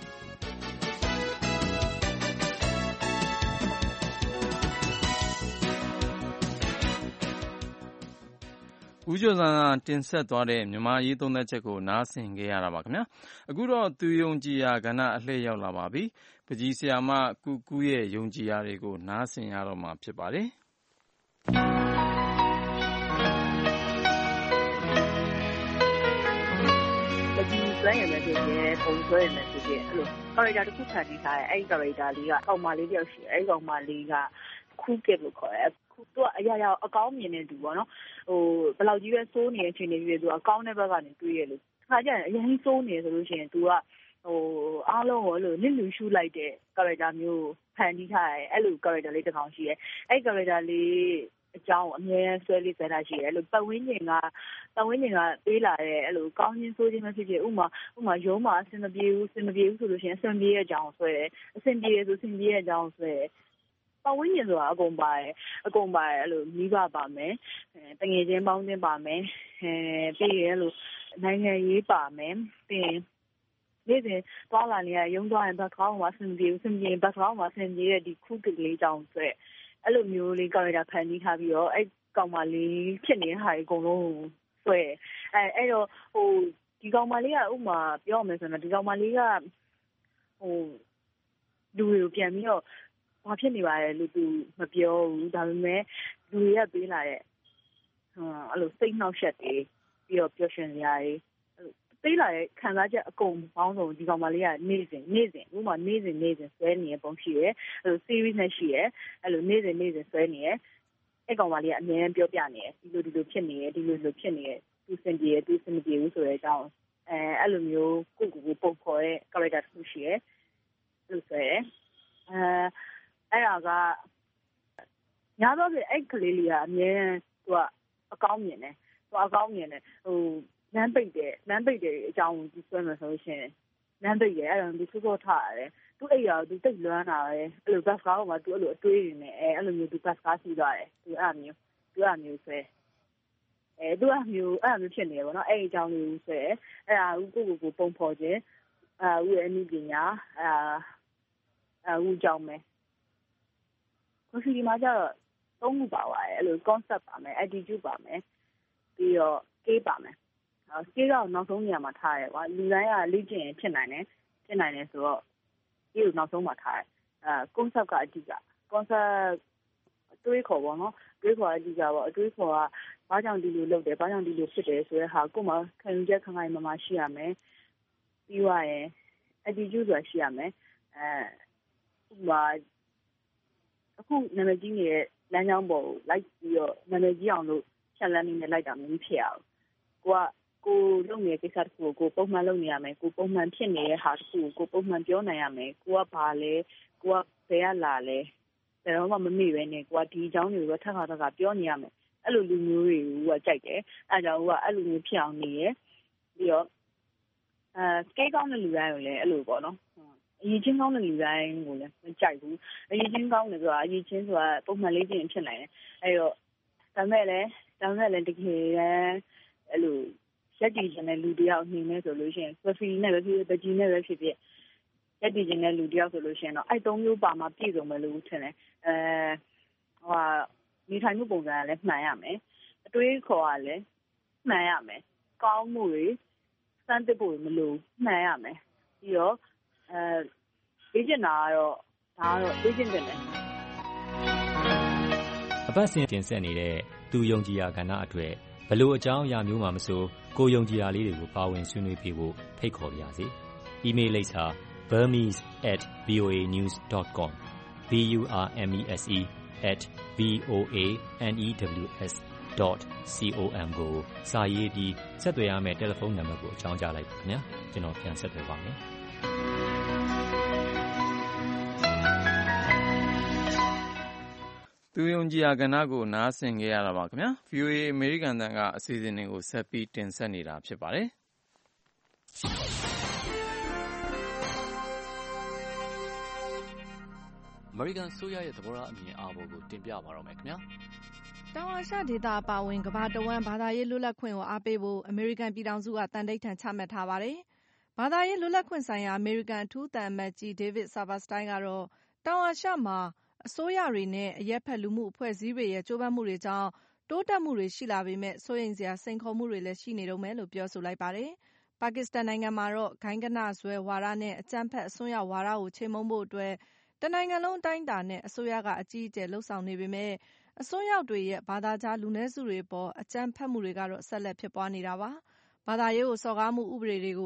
ဦးကျော်ဇံတင်ဆက်သွားတဲ့မြန်မာရေးသုံးသပ်ချက်ကိုနားဆင်ခဲ့ရတာပါခင်ဗျာအခုတော့သူယုံကြည်ရာကဏ္ဍအလှည့်ရောက်လာပါပြီပကြီးဆရာမကုကူးရဲ့ယုံကြည်ရာတွေကိုနားဆင်ရတော့မှာဖြစ်ပါတယ်စွဲရင်ပဲဖြစ်ဖြစ်ပုံစွဲရင်ပဲဖြစ်ဖြစ်အဲ့လိုကာရိုက်တာတစ်ခုဖန်တီးထားတယ်အဲ့ဒီကာရိုက်တာလေးကကောင်မလေးတယောက်ရှိတယ်အဲ့ဒီကောင်မလေးကခူးကစ်လို့ခေါ်တယ်သူကအရာရာအကောင်းမြင်နေသူပေါ့နော်ဘယ်လောက်ကြီးပဲစိုးနေတဲ့အချိန်တွေပြီးသူကအကောင်းတဲ့ဘက်ကနေတွေးရလို့ခါကျရင်အရင်စိုးနေဆိုလို့ရှိရင်သူကအားလုံးကိုလစ်လူရှုလိုက်တဲ့ကာရိုက်တာမျိုးဖန်တီးထားတယ်အဲ့လိုကာရိုက်တာလေးတစ်ကောင်ရှိတယ်အဲ့ဒီကာရိုက်တာလေးအကြောင်းအမြဲဆွဲလေးဆွဲတာရှိတယ်အဲ့လိုပတ်ဝန်းကျင်ကပေးလာတဲ့အဲ့လိုကောင်းချင်းဆိုးချင်းမဖြစ်ဖြစ်ဥမာရုံးမှာအဆင်မပြေဘူးဆိုလို့ရှိရင်အဆင်ပြေတဲ့အကြောင်းဆွဲတယ်အဆင်ပြေဆိုအဆင်ပြေတဲ့အကြောင်းဆွဲတယ်ပတ်ဝန်းကျင်ဆိုတာအကုန်ပါတယ်အဲ့လိုမိဘပါမယ်တငယ်ချင်းပေါင်းချင်းပါမယ်ပြီးရင်အဲ့လိုနိုင်ငံရေးပါမယ်ပြီးရင်နေ့စဉ်သွားလာနေရရုံးသွားရင်ဘတ်ကောင်းမှာအဆင်ပြေဘတ်ကောင်းမှာအဆင်ပြေတဲ့ဒီခုကလေးကြောင့်ဆွဲအဲ့လိုမျိုးလေးကာရိုက်တာဖန်တီးထားပြီးတော့အဲ့ကောင်မလေးဖြစ်နေတဲ့ဟာအကုန်လုံးဆွဲအဲ့တော့ဒီကောင်မလေးကဥမာပြောရမယ်ဆိုတော့ဒီကောင်မလေးကလူတွေကိုပြန်ပြီးတော့ဘာဖြစ်နေပါလဲလို့သူမပြောဘူးဒါပေမဲ့လူတွေကပေးလာတဲ့အဲ့လိုစိတ်နှောက်ယှက်တွေပြီးတော့ပျော်ရွှင်စရာတွေပေးလာတဲ့ခံစားချက်အကုန်ပေါင်းစုံဒီကောင်မလေးကနေ့စဉ်ဥမာနေ့စဉ်ဆွဲနေတဲ့ပုံရှိရဲအဲ့လို series နဲ့ရှိရဲအဲ့လိုနေ့စဉ်ဆွဲနေရဲအဲ့ကောင်မလေးကအများကြီးပြောပြနေရဲဒီလိုဖြစ်နေရဲဒီလိုဖြစ်နေရဲသူစင်ပြေသူစင်မပြေဘူးဆိုတဲ့အကြောင်းအဲ့လိုမျိုးကိုပုံခေါ်တဲ့ character တစ်ခုရှိရဲအဲ့လိုဆွဲရဲအဲ့ဒါကညာတော့အဲ့ကလေးလေးကအများသူကအကောင်းမြင်တယ်လမ်းပိတ်တယ်အကြောင်းကိုသူဆွဲမယ်ဆိုလို့ရှိရင်လမ်းပိတ်တယ်အဲ့ဒါသူစိုးထားရတယ်သူအိမ်ရောသူတိတ်လွမ်းတာပဲအဲ့လိုဘတ်ကားပေါ်မှာသူအဲ့လိုအတွေးနေတယ်အဲ့လိုမျိုးသူဘတ်ကားစီးသွားတယ်သူအဲ့မျိုးဆွဲသူအဲ့မျိုးဖြစ်နေတယ်ပေါ့နော်အဲ့အကြောင်းလေးဆွဲအဲ့ဒါကိုပုံဖော်ခြင်းဦးရဲ့အနည်းပညာဦးကြောင်းမယ်ကိုစီဒီမှာကျတော့သုံးခုပါသွားတယ်အဲ့လို concept ပါမယ် attitude ပါမယ်ပြီးတော့ scale ပါမယ်scale ကတော့နောက်ဆုံးနေရာမှာထားရတယ်ကွာလူတိုင်းကလေ့ကျင့်ရင်ဖြစ်နိုင်တယ်ဆိုတော့ဒီလိုနောက်ဆုံးမှာထားတယ်concept ကအဓိက concept တွေးခေါ်ပေါ့နော်တွေးခေါ်အဓိကပေါ့အတွေးခေါ်ကဘာကြောင့်ဒီလိုလုပ်တယ်ဘာကြောင့်ဒီလိုဖြစ်တယ်ဆိုတဲ့ဟာကိုမှခံယူချက်ခိုင်မာရှိရမယ်ပြီးသွားရင် attitude ဆိုတာရှိရမယ်ဥပမာအခုနာမည်ကြီးနေတဲ့လမ်းကြောင်းပေါ်ကိုလိုက်ပြီးတော့နာမည်ကြီးအောင်လို့ဖြတ်လန်းနေလိုက်တာမျိုးဖြစ်အောင်ကိုလုပ်နေတဲ့ကိစ္စတစ်ခုကိုပုံမှန်လုပ်နေရမယ်ကိုပုံမှန်ဖြစ်နေတဲ့ဟာတစ်ခုကိုပုံမှန်ပြောနိုင်ရမယ်ကိုကဘာလဲကိုကဘယ်ကလာလဲဘယ်တော့မှမမေ့ပဲနဲ့ကိုကဒီအကြောင်းတွေကိုထပ်ခါပြောနေရမယ်အဲ့လိုလူမျိုးတွေကကြိုက်တယ်အဲ့ကြောင့်အဲ့လိုမျိုးဖြစ်အောင်နေရပြီးတော့scale ကောင်းတဲ့လူတိုင်းကိုလည်းအဲ့လိုပေါ့နော်အရေးချင်းကောင်းတဲ့လူတိုင်းကိုလည်းမကြိုက်ဘူးအရေးချင်းကောင်းတယ်ဆိုတာအရေးချင်းဆိုတာပုံမှန်လေးချင်းဖြစ်နိုင်တယ်အဲ့တော့ဒါမဲ့လည်းတကယ်အဲ့လိုရက်တည်ခြင်းတဲ့လူတယောက်နေနေဆိုလို့ရှိရင် coffee နဲ့ပဲဖြစ်ဖြစ် veggie နဲ့ပဲဖြစ်ဖြစ်ရက်တည်ခြင်းတဲ့လူတယောက်ဆိုလို့ရှိရင်တော့အဲ့သုံးမျိုးပါမှပြည့်စုံမယ်လို့ထင်တယ်နေထိုင်မှုပုံစံကလည်းမှန်ရမယ်အတွေးခေါ်ကလည်းမှန်ရမယ်ကောင်းမှုတွေစမ်းသစ်ဖို့မလိုမှန်ရမယ်ပြီးတော့လေ့ကျင့်တာကတော့ဒါကတော့လေ့ကျင့်တယ်အပတ်စဉ်တင်ဆက်နေတဲ့သူယုံကြည်ရာကဏ္ဍအတွက်ဘလို့အကြောင်းအရာမျိုးမှမဆိုကိုယုံကြည်ရာလေးတွေကိုပါဝင်ဆွေးနွေးပေးဖို့ဖိတ်ခေါ်ပါရစေ။ email လိပ်စာ burmese@voanews.com burmese@voanews.com ကိုစာရေးပြီးဆက်သွယ်ရမယ့်တယ်လီဖုန်းနံပါတ်ကိုအကြောင်းကြားလိုက်ပါခင်ဗျာ။ကျွန်တော်ပြန်ဆက်သွယ်ပါမယ်။သူယုံကြည်ရာကဏ္ဍကိုနားဆင်ကြရတာပါခင်ဗျာ VOA အမေရိကန်တန်ကအစီအစဉ်တွေကိုဆက်ပြီးတင်ဆက်နေတာဖြစ်ပါတယ်အမေရိကန်ဆိုရရဲ့သဘောထားအမြင်အာဘော်ကိုတင်ပြပါတော့မယ်ခင်ဗျာတောင်အာရှဒေသအပါအဝင်ကမ္ဘာတဝန်းဘာသာရေးလွတ်လပ်ခွင့်ကိုအားပေးဖို့အမေရိကန်ပြည်ထောင်စုကတန်ဋိဌာန်ချမှတ်ထားပါတယ်ဘာသာရေးလွတ်လပ်ခွင့်ဆိုင်ရာအမေရိကန်အထူးသံအမတ်ကြီး David Saperstein ကတော့တောင်အာရှမှာအစိုးရတွေနဲ့အရပ်ဖက်လူမှုအဖွဲ့အစည်းတွေရဲ့ကြိုးပမ်းမှုတွေကြောင့်တိုးတက်မှုတွေရှိလာပေမဲ့စိုးရိမ်စရာစိန်ခေါ်မှုတွေလည်းရှိနေတုန်းပဲလို့ပြောဆိုလိုက်ပါတယ်။ပါကစ္စတန်နိုင်ငံမှာတော့ဂိုဏ်းဂဏဆွဲဝါဒနဲ့အကြမ်းဖက်အစွန်းရောက်ဝါဒကိုချေမှုန်းဖို့အတွက်တနိုင်ငံလုံးအတိုင်းအတာနဲ့အစိုးရကအကြီးအကျယ်လုပ်ဆောင်နေပေမဲ့အစွန်းရောက်တွေရဲ့ဘာသာခြားလူနည်းစုတွေအပေါ်အကြမ်းဖက်မှုတွေကတော့ဆက်လက်ဖြစ်ပွားနေတာပါ။ဘာသာရေးကိုစော်ကားမှုဥပဒေတွေကို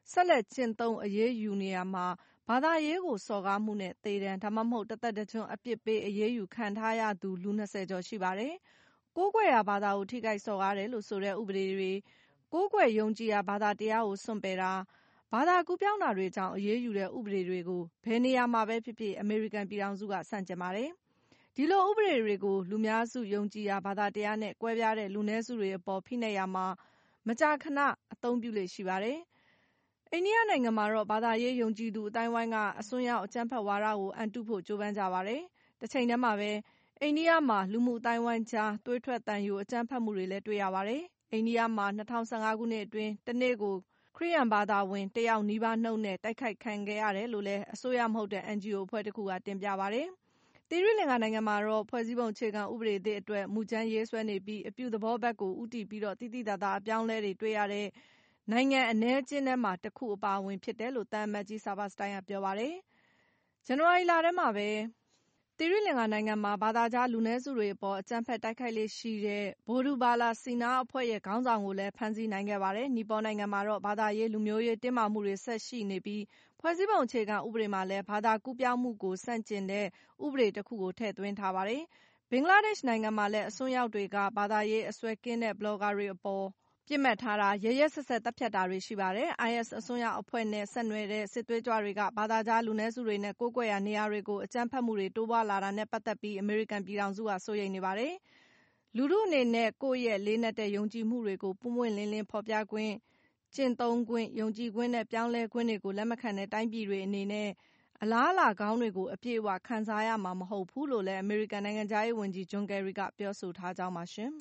ဆက်လက်ကျင့်သုံးအရေးယူနေရာမှာဘာသာရေးကိုစော်ကားမှုနဲ့သေဒဏ်ဒါမှမဟုတ်တသက်တကျွန်းအပြစ်ပေးအရေးယူခံထားရသူလူ20ကျော်ရှိပါတယ်။ကိုးကွယ်ရာဘာသာကိုထိခိုက်စော်ကားတယ်လို့ဆိုတဲ့ဥပဒေတွေကိုးကွယ်ယုံကြည်ရာဘာသာတရားကိုစွန့်ပယ်တာဘာသာကူးပြောင်းတာတွေကြောင့်အရေးယူတဲ့ဥပဒေတွေကိုဘယ်နေရာမှာပဲဖြစ်ဖြစ်အမေရိကန်ပြည်ထောင်စုကဆန့်ကျင်ပါတယ်။ဒီလိုဥပဒေတွေကိုလူများစုယုံကြည်ရာဘာသာတရားနဲ့ကွဲပြားတဲ့လူနည်းစုတွေအပေါ်ဖိနှိပ်ရာမှာမကြာခဏအသုံးပြုလေ့ရှိပါတယ်။အိန္ဒိယနိုင်ငံမှာတော့ဘာသာရေးယုံကြည်သူအတိုင်းဝိုင်းကအစွန်းရောက်အကြမ်းဖက်ဝါဒကိုအန်တုဖို့ကြိုးပမ်းကြပါတယ်။တစ်ချိန်တည်းမှာပဲအိန္ဒိယမှာလူမှုအတိုင်းဝိုင်းကြားသွေးထွက်သံယိုအကြမ်းဖက်မှုတွေလည်းတွေ့ရပါတယ်။အိန္ဒိယမှာ2015ခုနှစ်အတွင်းတစ်နေ့ကိုခရစ်ယာန်ဘာသာဝင်1ယောက်နီးပါးနှုန်းနဲ့တိုက်ခိုက်ခံခဲ့ရတယ်လို့လည်းအစိုးရမဟုတ်တဲ့ NGO အဖွဲ့တစ်ခုကတင်ပြပါတယ်။သီရိလင်္ကာနိုင်ငံမှာတော့ဖွဲ့စည်းပုံအခြေခံဥပဒေသစ်အတွက်မူကြမ်းရေးဆွဲနေပြီးအပြုသဘောဘက်ကိုဦးတည်ပြီးတော့တိတိတသာအပြောင်းလဲတွေတွေ့ရတဲ့နိုင်ငံအနည်းအကျဉ်းထဲမှာတစ်ခုအပါအဝင်ဖြစ်တယ်လို့သံအမတ်ကြီးဆာဘတ်စတိုင်းကပြောပါတယ်။ဇန်နဝါရီလထဲမှာပဲသီရိလင်္ကာနိုင်ငံမှာဘာသာခြားလူနည်းစုတွေအပေါ်အကြမ်းဖက်တိုက်ခိုက်လေ့ရှိတဲ့ဗိုလ်ဒူဘာလာစီနာအဖွဲ့ရဲ့ခေါင်းဆောင်ကိုလည်းဖမ်းဆီးနိုင်ခဲ့ပါတယ်။နီပေါနိုင်ငံမှာတော့ဘာသာရေးလူမျိုးရေးတင်းမာမှုတွေဆက်ရှိနေပြီးဖွဲ့စည်းပုံအခြေခံဥပဒေမှာလည်းဘာသာကူးပြောင်းမှုကိုဆန့်ကျင်တဲ့ဥပဒေတစ်ခုကိုထည့်သွင်းထားပါတယ်။ဘင်္ဂလားဒေ့ရှ်နိုင်ငံမှာလည်းအစွန်းရောက်တွေကဘာသာရေးအစွဲကင်းတဲ့ဘလော့ဂါတွေအပေါ်ပြစ်မှတ်ထားတာရက်ရက်ဆက်ဆက်တပ်ဖြတ်တာတွေရှိပါတယ်။ IS အစွန်းရောက်အဖွဲ့နဲ့ဆက်နွယ်တဲ့စစ်သွေးကြွတွေကဘာသာခြားလူနည်းစုတွေနဲ့ကိုးကွယ်ရာနေရာတွေကိုအကြမ်းဖက်မှုတွေတိုးပွားလာတာနဲ့ပတ်သက်ပြီးအမေရိကန်ပြည်ထောင်စုကစိုးရိမ်နေပါတယ်။လူထုအနေနဲ့ကိုယ့်ရဲ့လေးနက်တဲ့ယုံကြည်မှုတွေကိုပွင့်ပွင့်လင်းလင်းဖော်ပြခွင့်ကျင့်သုံးခွင့်ယုံကြည်ခွင့်နဲ့ပြောင်းလဲခွင့်တွေကိုလက်မခံတဲ့တိုင်းပြည်တွေအနေနဲ့အလားအလာကောင်းတွေကိုအပြည့်အဝခံစားရမှာမဟုတ်ဘူးလို့လည်းအမေရိကန်နိုင်ငံခြားရေးဝန်ကြီးဂျွန်ကယ်ရီကပြောဆိုထားကြောင်းပါရှင်။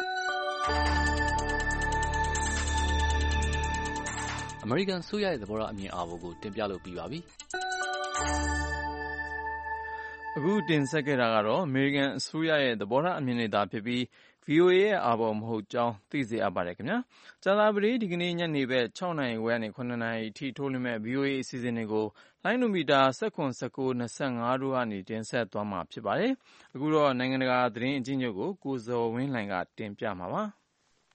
အမေရိကန်ဆိုရရဲ့သဘောထားအမြင်အာဘော်ကိုတင်ပြလို့ပြီးပါပြီ။အခုတင်ဆက်ခဲ့တာကတော့အမေရိကန်အစိုးရရဲ့သဘောထားအမြင်တွေသာဖြစ်ပြီး VOA ရဲ့အာဘော်မဟုတ်ကြောင်းသိစေအပ်ပါတယ်ခင်ဗျာ။ကြာသပတေးဒီကနေ့ညနေဘက်6နာရီခွဲကနေ9နာရီအထိထုတ်လွှင့်မဲ့ VOA အစီအစဉ်တွေကိုလိုင်းနိုမီတာ19 19 25တို့ကနေတင်ဆက်သွားမှာဖြစ်ပါတယ်။အခုတော့နိုင်ငံတကာသတင်းအကျဉ်းချုပ်ကိုကိုဇော်ဝင်းလှိုင်ကတင်ပြမှာပါ။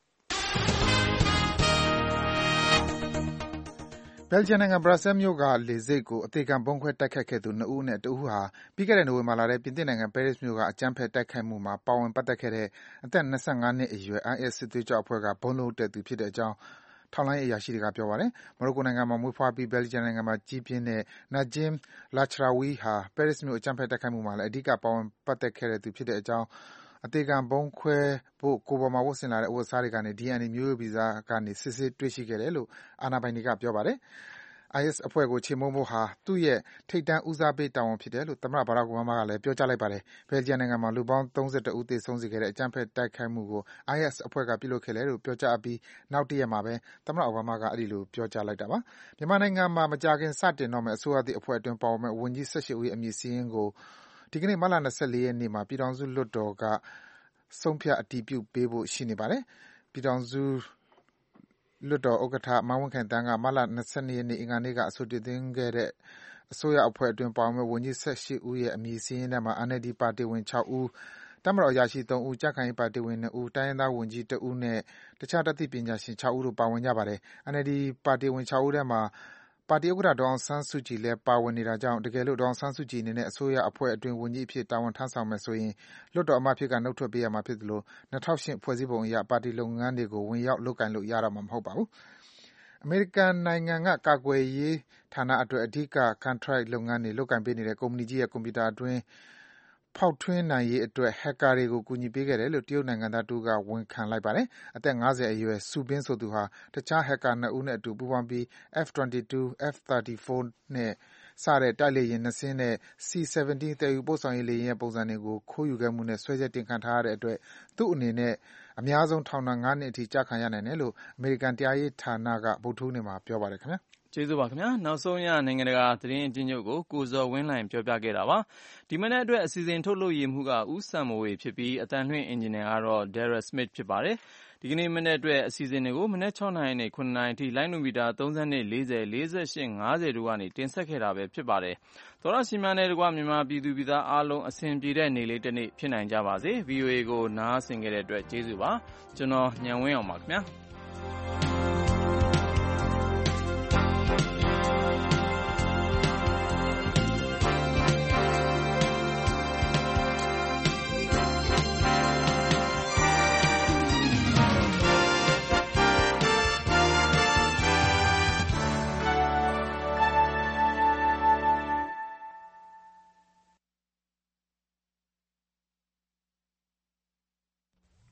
ဘယ်လ်ဂျီယံနိုင်ငံဘရပ်ဆဲမြို့ကလေဆိပ်ကိုအသေခံဗုံးခွဲတိုက်ခိုက်ခဲ့သူ2ဦးအနက်1ဦးဟာပြီးခဲ့တဲ့နိုဝင်ဘာလထဲပြင်သစ်နိုင်ငံပဲရစ်မြို့ကအကြမ်းဖက်တိုက်ခိုက်မှုမှာပါဝင်ပတ်သက်ခဲ့တဲ့အသက်25နှစ်အရွယ် IS စစ်သွေးကြွအဖွဲ့ကဗုံးလုံးတက်သူဖြစ်တဲ့အကြောင်းထောက်လှမ်းရေးအရာရှိတွေကပြောပါတယ်။မော်ရိုကိုနိုင်ငံမှာမွေးဖွားပြီးဘယ်လ်ဂျီယံနိုင်ငံမှာကြီးပြင်းတဲ့ Najim Lachraoui ဟာပဲရစ်မြို့အကြမ်းဖက်တိုက်ခိုက်မှုမှာလည်းအဓိကပါဝင်ပတ်သက်ခဲ့သူဖြစ်တဲ့အကြောင်းအသေခံဗုံးခွဲဖို့ကိုယ်ပေါ်မှာဝတ်ဆင်လာတဲ့အဝတ်အစားတွေကနေ DNA မျိုးရိုးဗီဇကနေစစ်ဆေးတွေ့ရှိခဲ့တယ်လို့အာဏာပိုင်တွေကပြောပါတယ်။ IS အဖွဲ့ကိုချေမှုန်းဖို့ဟာသူ့ရဲ့ထိပ်တန်းဦးစားပေးတာဝန်ဖြစ်တယ်လို့သမ္မတ Barack Obama ကလည်းပြောကြားလိုက်ပါတယ်။ဘယ်လ်ဂျီယံနိုင်ငံမှာလူပေါင်း32ဦးသေဆုံးစေခဲ့တဲ့အကြမ်းဖက်တိုက်ခိုက်မှုကို IS အဖွဲ့ကပြုလုပ်ခဲ့တယ်လို့ပြောကြားအပြီးနောက်တရက်မှာပဲသမ္မတ Obama ကအဲဒီလိုပြောကြားလိုက်တာပါ။မြန်မာနိုင်ငံမှာမကြာခင်စတင်တော့မယ့်အစိုးရသစ်အဖွဲ့အတွင်းပါဝင်မယ့်ဝန်ကြီး18ဦးရဲ့အမည်စာရင်းကိုဒီကနေ့မတ်လ24ရက်နေ့မှာပြည်ထောင်စုလွှတ်တော်ကဆုံးဖြတ်အတည်ပြုပေးဖို့ရှိနေပါတယ်။ပြည်ထောင်စုလွှတ်တော်ဥက္ကဋ္ဌမန်းဝင်းခိုင်သန်းကမတ်လ22ရက်နေ့အင်္ဂါနေ့ကအဆိုတင်သွင်းခဲ့တဲ့အစိုးရအဖွဲ့အတွင်းပါဝင်မယ့်ဝန်ကြီး18ဦးရဲ့အမည်စာရင်းထဲမှာ NLD ပါတီဝင်6ဦး၊တပ်မတော်အရာရှိ3ဦး၊ကြံ့ခိုင်ရေးပါတီဝင်2ဦး၊တိုင်းရင်းသားဝန်ကြီး1ဦးနဲ့တခြားတတ်သိပညာရှင်6ဦးတို့ပါဝင်ကြပါတယ်။ NLD ပါတီဝင်6ဦးထဲမှာပါတီဥက္ကဋ္ဌဒေါ်အောင်ဆန်းစုကြည်လည်းပါဝင်နေတာကြောင့်တကယ်လို့ဒေါ်အောင်ဆန်းစုကြည်အနေနဲ့အစိုးရအဖွဲ့အတွင်းဝန်ကြီးအဖြစ်တာဝန်ထမ်းဆောင်မယ်ဆိုရင်လွှတ်တော်အမတ်အဖြစ်ကနုတ်ထွက်ပေးရမှာဖြစ်သလို2008ဖွဲ့စည်းပုံအရပါတီလုပ်ငန်းတွေကိုဝင်ရောက်လုပ်ကိုင်လို့ရတော့မှာမဟုတ်ပါဘူး။အမေရိကန်နိုင်ငံကကာကွယ်ရေးဌာနအတွက်အဓိကကန်ထရိုက်လုပ်ငန်းတွေလုပ်ကိုင်ပေးနေတဲ့ကုမ္ပဏီကြီးရဲ့ကွန်ပျူတာအတွင်းဖောက်ထွင်းနိုင်ရေးအတွက်ဟက်ကာတွေကိုကူညီပေးခဲ့တယ်လို့တရုတ်နိုင်ငံသားတဦးကဝန်ခံလိုက်ပါတယ်။အသက်50အရွယ်ဆူဘင်းဆိုသူဟာတခြားဟက်ကာ2ဦးနဲ့အတူပူးပေါင်းပြီး F-22, F-34 နဲ့စတဲ့တိုက်လေယာဉ်2စင်းနဲ့ C-17 သယ်ယူပို့ဆောင်ရေးလေယာဉ်ရဲ့ပုံစံတွေကိုခိုးယူခဲ့မှုနဲ့စွဲချက်တင်ခံထားရတဲ့အတွက်သူ့အနေနဲ့အများဆုံးထောင်ဒဏ်5နှစ်အထိကျခံရနိုင်တယ်လို့အမေရိကန်တရားရေးဌာနကဗုဒ္ဓဟူးနေ့မှာပြောပါတယ်ခင်ဗျာ။ကျေးဇူးပါခင်ဗျာ။နောက်ဆုံးရနိုင်ငံတကာသတင်းအကျဉ်းချုပ်ကိုကိုဇော်ဝင်းလှိုင်ပြောပြခဲ့တာပါ။ဒီမနေ့အတွက်အစီအစဉ်ထုတ်လုပ်ရမှုကဦးစံမိုးဝေဖြစ်ပြီးအတန်လွှင့်အင်ဂျင်နီယာကတော့ Darrell Smith ဖြစ်ပါတယ်။ဒီကနေ့မနေ့အတွက်အစီအစဉ်တွေကိုမနေ့6နာရီနဲ့9နာရီအထိလိုင်းနိုမီတာ32 40 48 50တို့ကနေတင်ဆက်ခဲ့တာပဲဖြစ်ပါတယ်။သောရရှိများနဲ့တကွမြန်မာပြည်သူပြည်သားအားလုံးအစဉ်ပြေတဲ့နေ့လေးတစ်နေ့ဖြစ်နိုင်ကြပါစေ။ VOA ကိုနားဆင်ကြတဲ့အတွက်ကျေးဇူးပါ။ကျွန်တော်ညံဝင်းအောင်ပါခင်ဗျာ။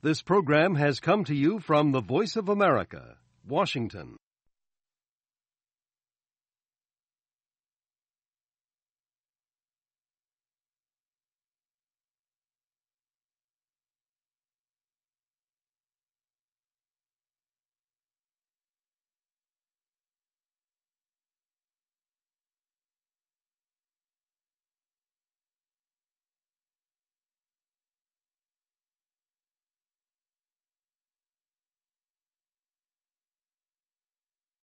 This program has come to you from the Voice of America, Washington.